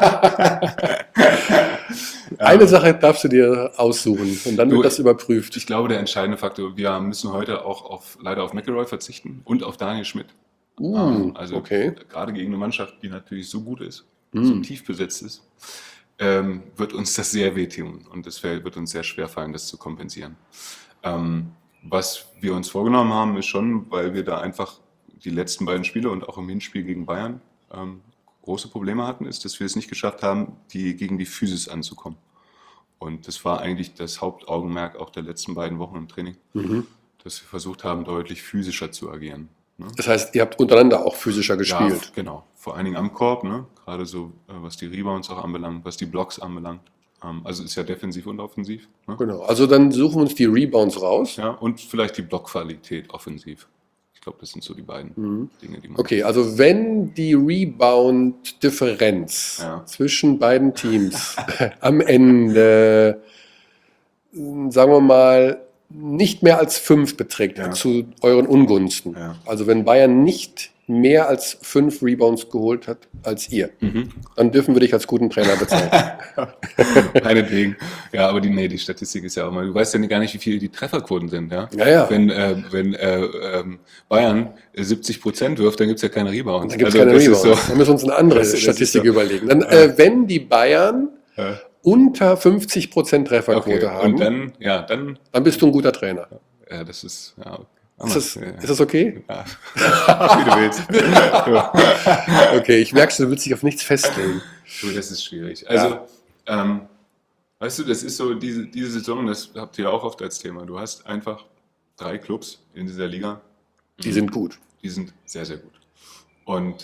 Speaker 1: Eine Sache darfst du dir aussuchen und dann wird das überprüft.
Speaker 2: Ich glaube, der entscheidende Faktor, wir müssen heute auch leider auf McElroy verzichten und auf Daniel Schmidt. Also gerade gegen eine Mannschaft, die natürlich so gut ist, so tief besetzt ist, wird uns das sehr wehtun und es wird uns sehr schwer fallen, das zu kompensieren. Was wir uns vorgenommen haben, ist schon, weil wir da einfach die letzten beiden Spiele und auch im Hinspiel gegen Bayern große Probleme hatten, ist, dass wir es nicht geschafft haben, gegen die Physis anzukommen. Und das war eigentlich das Hauptaugenmerk auch der letzten beiden Wochen im Training, dass wir versucht haben, deutlich physischer zu agieren. Ne?
Speaker 1: Das heißt, ihr habt untereinander auch physischer gespielt?
Speaker 2: Ja, genau. Vor allen Dingen am Korb, ne? Gerade so, was die Rebounds auch anbelangt, was die Blocks anbelangt. Also ist ja defensiv und offensiv. Ne?
Speaker 1: Genau, also dann suchen wir uns die Rebounds raus.
Speaker 2: Ja, und vielleicht die Blockqualität offensiv. Ich glaube, das sind so die beiden Dinge, die man...
Speaker 1: Okay, also wenn die Rebound-Differenz zwischen beiden Teams am Ende, sagen wir mal, nicht mehr als 5 beträgt, zu euren Ungunsten. Ja. Also wenn Bayern nicht mehr als 5 Rebounds geholt hat als ihr, dann dürfen wir dich als guten Trainer bezeichnen.
Speaker 2: Meinetwegen. Ja, aber die Statistik ist ja auch mal, du weißt ja gar nicht, wie viel die Trefferquoten sind. Ja? Wenn Bayern 70% wirft, dann gibt es ja keine Rebounds.
Speaker 1: Dann gibt es keine Rebounds. So, dann müssen wir uns eine andere Statistik überlegen. Dann, wenn die Bayern unter 50% Trefferquote haben, dann bist du ein guter Trainer.
Speaker 2: Ja, das ist... Ja, okay.
Speaker 1: Ist das okay?
Speaker 2: Ja. Wie du willst.
Speaker 1: Okay, ich merke schon, du willst dich auf nichts festlegen.
Speaker 2: Das ist schwierig. Also, weißt du, das ist so, diese Saison, das habt ihr auch oft als Thema. Du hast einfach 3 Clubs in dieser Liga.
Speaker 1: Die sind gut.
Speaker 2: Die sind sehr, sehr gut. Und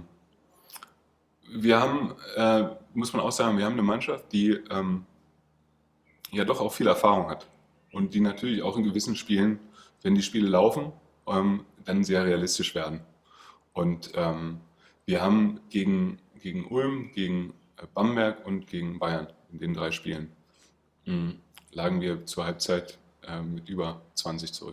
Speaker 2: wir haben, muss man auch sagen, wir haben eine Mannschaft, die ja doch auch viel Erfahrung hat. Und die natürlich auch in gewissen Spielen, wenn die Spiele laufen, dann sehr realistisch werden. Und wir haben gegen Ulm, gegen Bamberg und gegen Bayern in den 3 Spielen lagen wir zur Halbzeit mit über 20 zurück.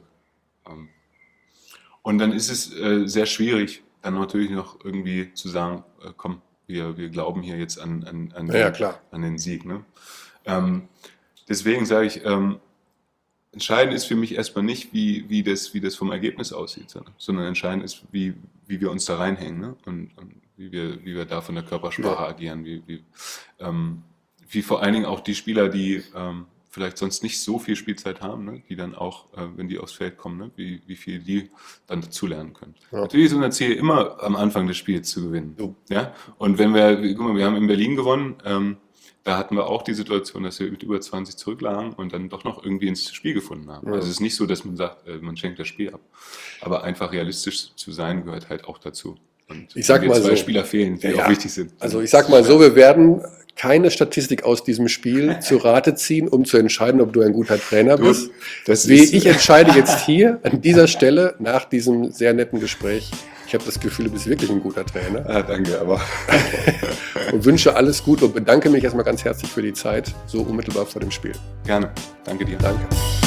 Speaker 2: Und dann ist es sehr schwierig, dann natürlich noch irgendwie zu sagen, komm, wir glauben hier jetzt an den Sieg. Ne? Deswegen sage ich, entscheidend ist für mich erstmal nicht, wie das vom Ergebnis aussieht, sondern entscheidend ist, wie wir uns da reinhängen, ne? und wie wir da von der Körpersprache agieren, wie vor allen Dingen auch die Spieler, die vielleicht sonst nicht so viel Spielzeit haben, ne? Die dann auch, wenn die aufs Feld kommen, ne? wie viel die dann dazulernen können. Ja. Natürlich ist unser Ziel immer am Anfang des Spiels zu gewinnen. Ja? Und wenn wir haben in Berlin gewonnen, da hatten wir auch die Situation, dass wir mit über 20 zurücklagen und dann doch noch irgendwie ins Spiel gefunden haben. Also es ist nicht so, dass man sagt, man schenkt das Spiel ab. Aber einfach realistisch zu sein, gehört halt auch dazu. Und
Speaker 1: ich sag mal
Speaker 2: 2 Spieler fehlen, die auch wichtig sind.
Speaker 1: Also ich sag mal so, wir werden keine Statistik aus diesem Spiel zu Rate ziehen, um zu entscheiden, ob du ein guter Trainer bist. Ich entscheide jetzt hier an dieser Stelle nach diesem sehr netten Gespräch. Ich habe das Gefühl, du bist wirklich ein guter Trainer.
Speaker 2: Ah, danke, aber.
Speaker 1: Und wünsche alles Gute und bedanke mich erstmal ganz herzlich für die Zeit, so unmittelbar vor dem Spiel.
Speaker 2: Gerne. Danke dir.
Speaker 1: Danke.